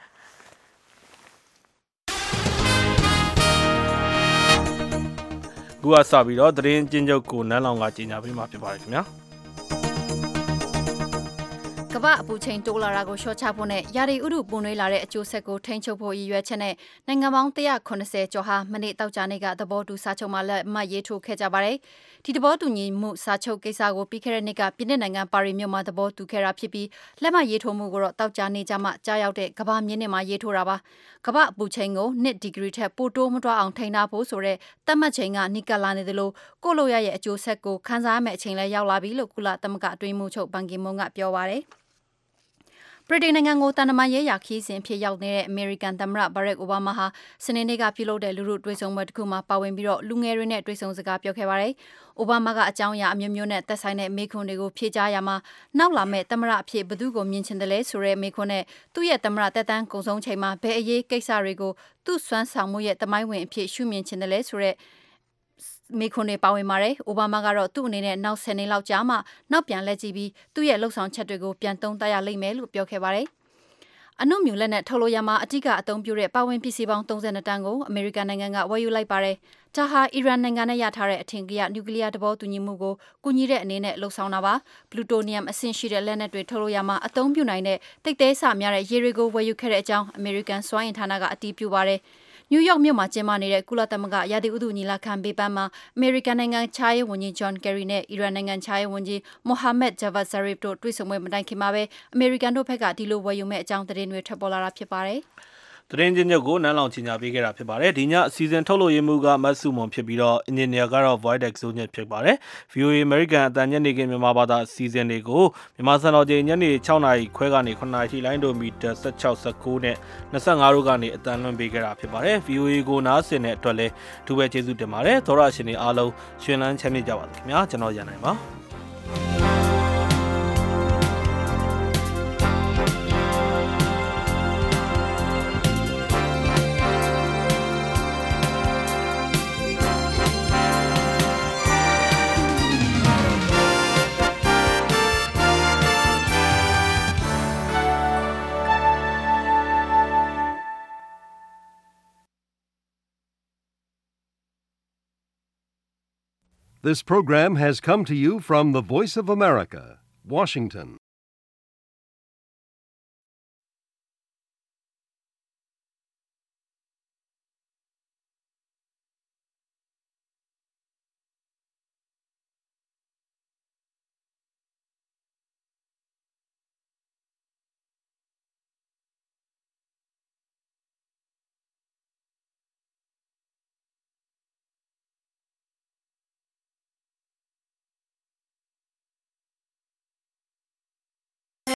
ခုကစပြီးတော့သတင်းကျဉ်းချုပ်ကိုနန်းလောင်ကကြီးညာပေးမှာဖြစ်ပါတယ်ခင်ဗျာကမ္ဘာအပူချိန်တိုးလာတာကိုရှော့ချဖို့နဲ့ရာသီဥတုပူနွေးလာတဲ့အကျိုးဆက်ကိုထိန်းချုပ်ဖို့ရည်ရွယ်ချက်နဲ့နိုင်ငံပေါင်းone hundred eightyကျော်ဟာမနေ့တောက်ကြနေ့ကသဘောတူစာချုပ်မှာလက်မှတ်ရေးထိုးခဲ့ကြပါတယ်။ဒီသဘောတူညီမှုစာချုပ်ကိစ္စကိုပြီးခဲ့တဲ့နှစ်ကပြည်내နိုင်ငံပါရီမြို့မှာသဘောတူခဲ့တာဖြစ်ပြီးလက်မှတ်ရေးထိုးမှုကိုတော့တောက်ကြနေ့ကျမှကြားရောက်တဲ့ကမ္ဘာမြင့်နှစ်မှာရေးထိုးတာပါ။ကမ္ဘာအပူချိန်ကိုtwoဒီဂရီထက်ပိုတိုးမတွားအောင်ထိန်းထားဖို့ဆိုတဲ့သတ်မှတ်ချိန်ကနိကလာနေတယ်လို့ကိုလိုရရဲ့အကျိုးဆက်ကိုခန်းစားရမယ့်အချိန်လည်းရောက်လာပြီလို့ကုလသမဂ္ဂအတွင်းမှုချုပ်ဘန်ကီမွန်ကပြောပါတယ်။ဗြိတိန်နိုင်ငံကိုတန်တမာရေးရာခီးစဉ်ဖြစ်ရောက်နေတဲ့အမေရိကန်သမ္မတဘရက်အိုဘားမားဟာစနေနေ့ကပြုလုပ်တဲ့လူထုတွေ့ဆုံပွဲတစ်ခုမှာပါဝင်ပြီးတော့လူငယ်တွေနဲ့တွေ့ဆုံစကားပြောခဲ့ပါတယ်။အိုဘားမားကအကြောင်းအရာအမျိုးမျိုးနဲ့သက်ဆိုင်တဲ့မေးခွန်းတွေကိုဖြေကြားရမှာနောက်လာမဲ့သမ္မတအဖြစ်ဘယ်သူကိုမြင်ချင်တယ်လဲဆိုတဲ့မေးခွန်းနဲ့သူ့ရဲ့သမ္မတတက်တန်းကုံဆုံးချိန်မှာဘယ်အရေးကိစ္စတွေကိုသူ့စွမ်းဆောင်မှုရဲ့တမိုင်းဝင်အဖြစ်ရှုမြင်ချင်တယ်လဲဆိုတဲ့မေခွန်းတွေပါဝင်ပါတယ်။အိုဘားမားကတော့သူ့အနေနဲ့နောက်tenနှစ်လောက်ကြာမှနောက်ပြန်လက်ကြည့်ပြီးသူ့ရဲ့လှုပ်ဆောင်ချက်တွေကိုပြန်သုံးသပ်ရလိမ့်မယ်လို့ပြောခဲ့ပါတယ်။အနုမြူလက်နဲ့ထုတ်လို့ရမှာအထူးကအသုံးပြုတဲ့ပါဝင်ပစ္စည်းပေါင်းthirty-twoတန်းကိုအမေရိကန်နိုင်ငံကဝယ်ယူလိုက်ပါတယ်။ဒါဟာအီရန်နိုင်ငံနဲ့ရထားတဲ့အထင်ကရနျူကလ িয়ার သဘောတူညီမှုကိုကူညီတဲ့အနေနဲ့လှုံ့ဆော်တာပါ။ပလူတိုနီယမ်အဆင့်ရှိတဲ့လက်နက်တွေထုတ်လို့ရမှာအသုံးပြုနိုင်တဲ့တိတ်သေးစများတဲ့ရေတွေကိုဝယ်ယူခဲ့တဲ့အကြောင်းအမေရိကန်စွမ်းအင်ဌာနကအတည်ပြုပါတယ်။နယူးယောက်မြို့မှာကျင်းပနေတဲ့ကုလသမဂ္ဂရာသီဥတုညီလာခံဘေးပန်းမှာအမေရိကန်နိုင်ငံခြားရေးဝန်ကြီးဂျွန်ကယ်ရီနဲ့အီရန်နိုင်ငံခြားရေးဝန်ကြီးမိုဟာမက်ဂျာဗတ်ဇာရစ်တို့တွေ့ဆုံပွဲမတိုင်ခင်မှာပဲအမေရိကန်တို့ဘက်ကဒီလိုဝယ်ယူမဲ့အကြောင်းသတင်းတွေထွက်ပေါ်လာတာဖြစ်ပါတယ်။သတင်းချင်းချုပ်ကိုနန်းလောင်ချင်ညာပေးခဲ့တာဖြစ်ပါတယ်။ဒီညအစီအစဉ်ထုတ်လို့ရမှုကမတ်စုမွန်ဖြစ်ပြီးတော့အင်ဂျင်နီယာကတော့ Void Exo ညဖြစ်ပါတယ်။ ဗီအိုအေ American အတန်ညနေခင်းမြန်မာဘာသာအစီအစဉ်တွေကိုမြန်မာစံတော်ချိန်ညနေsixနာရီခွဲကနေsevenနာရီထိလိုင်းဒိုမီတာsixteen, nineteenနဲ့twenty-fiveတို့ကနေအတန်လွှင့်ပေးခဲ့တာဖြစ်ပါတယ်။ ဗီအိုအေကိုနားဆင်တဲ့အတွက်လည်းအထူးပဲကျေးဇူးတင်ပါတယ်။သောရရှင်တွေအားလုံးရှင်လန်းချမ်းမြေ့ကြပါစေခင်ဗျာ။ကျွန်တော်ရန်နိုင်ပါ။ This program has come to you from the Voice of America, Washington.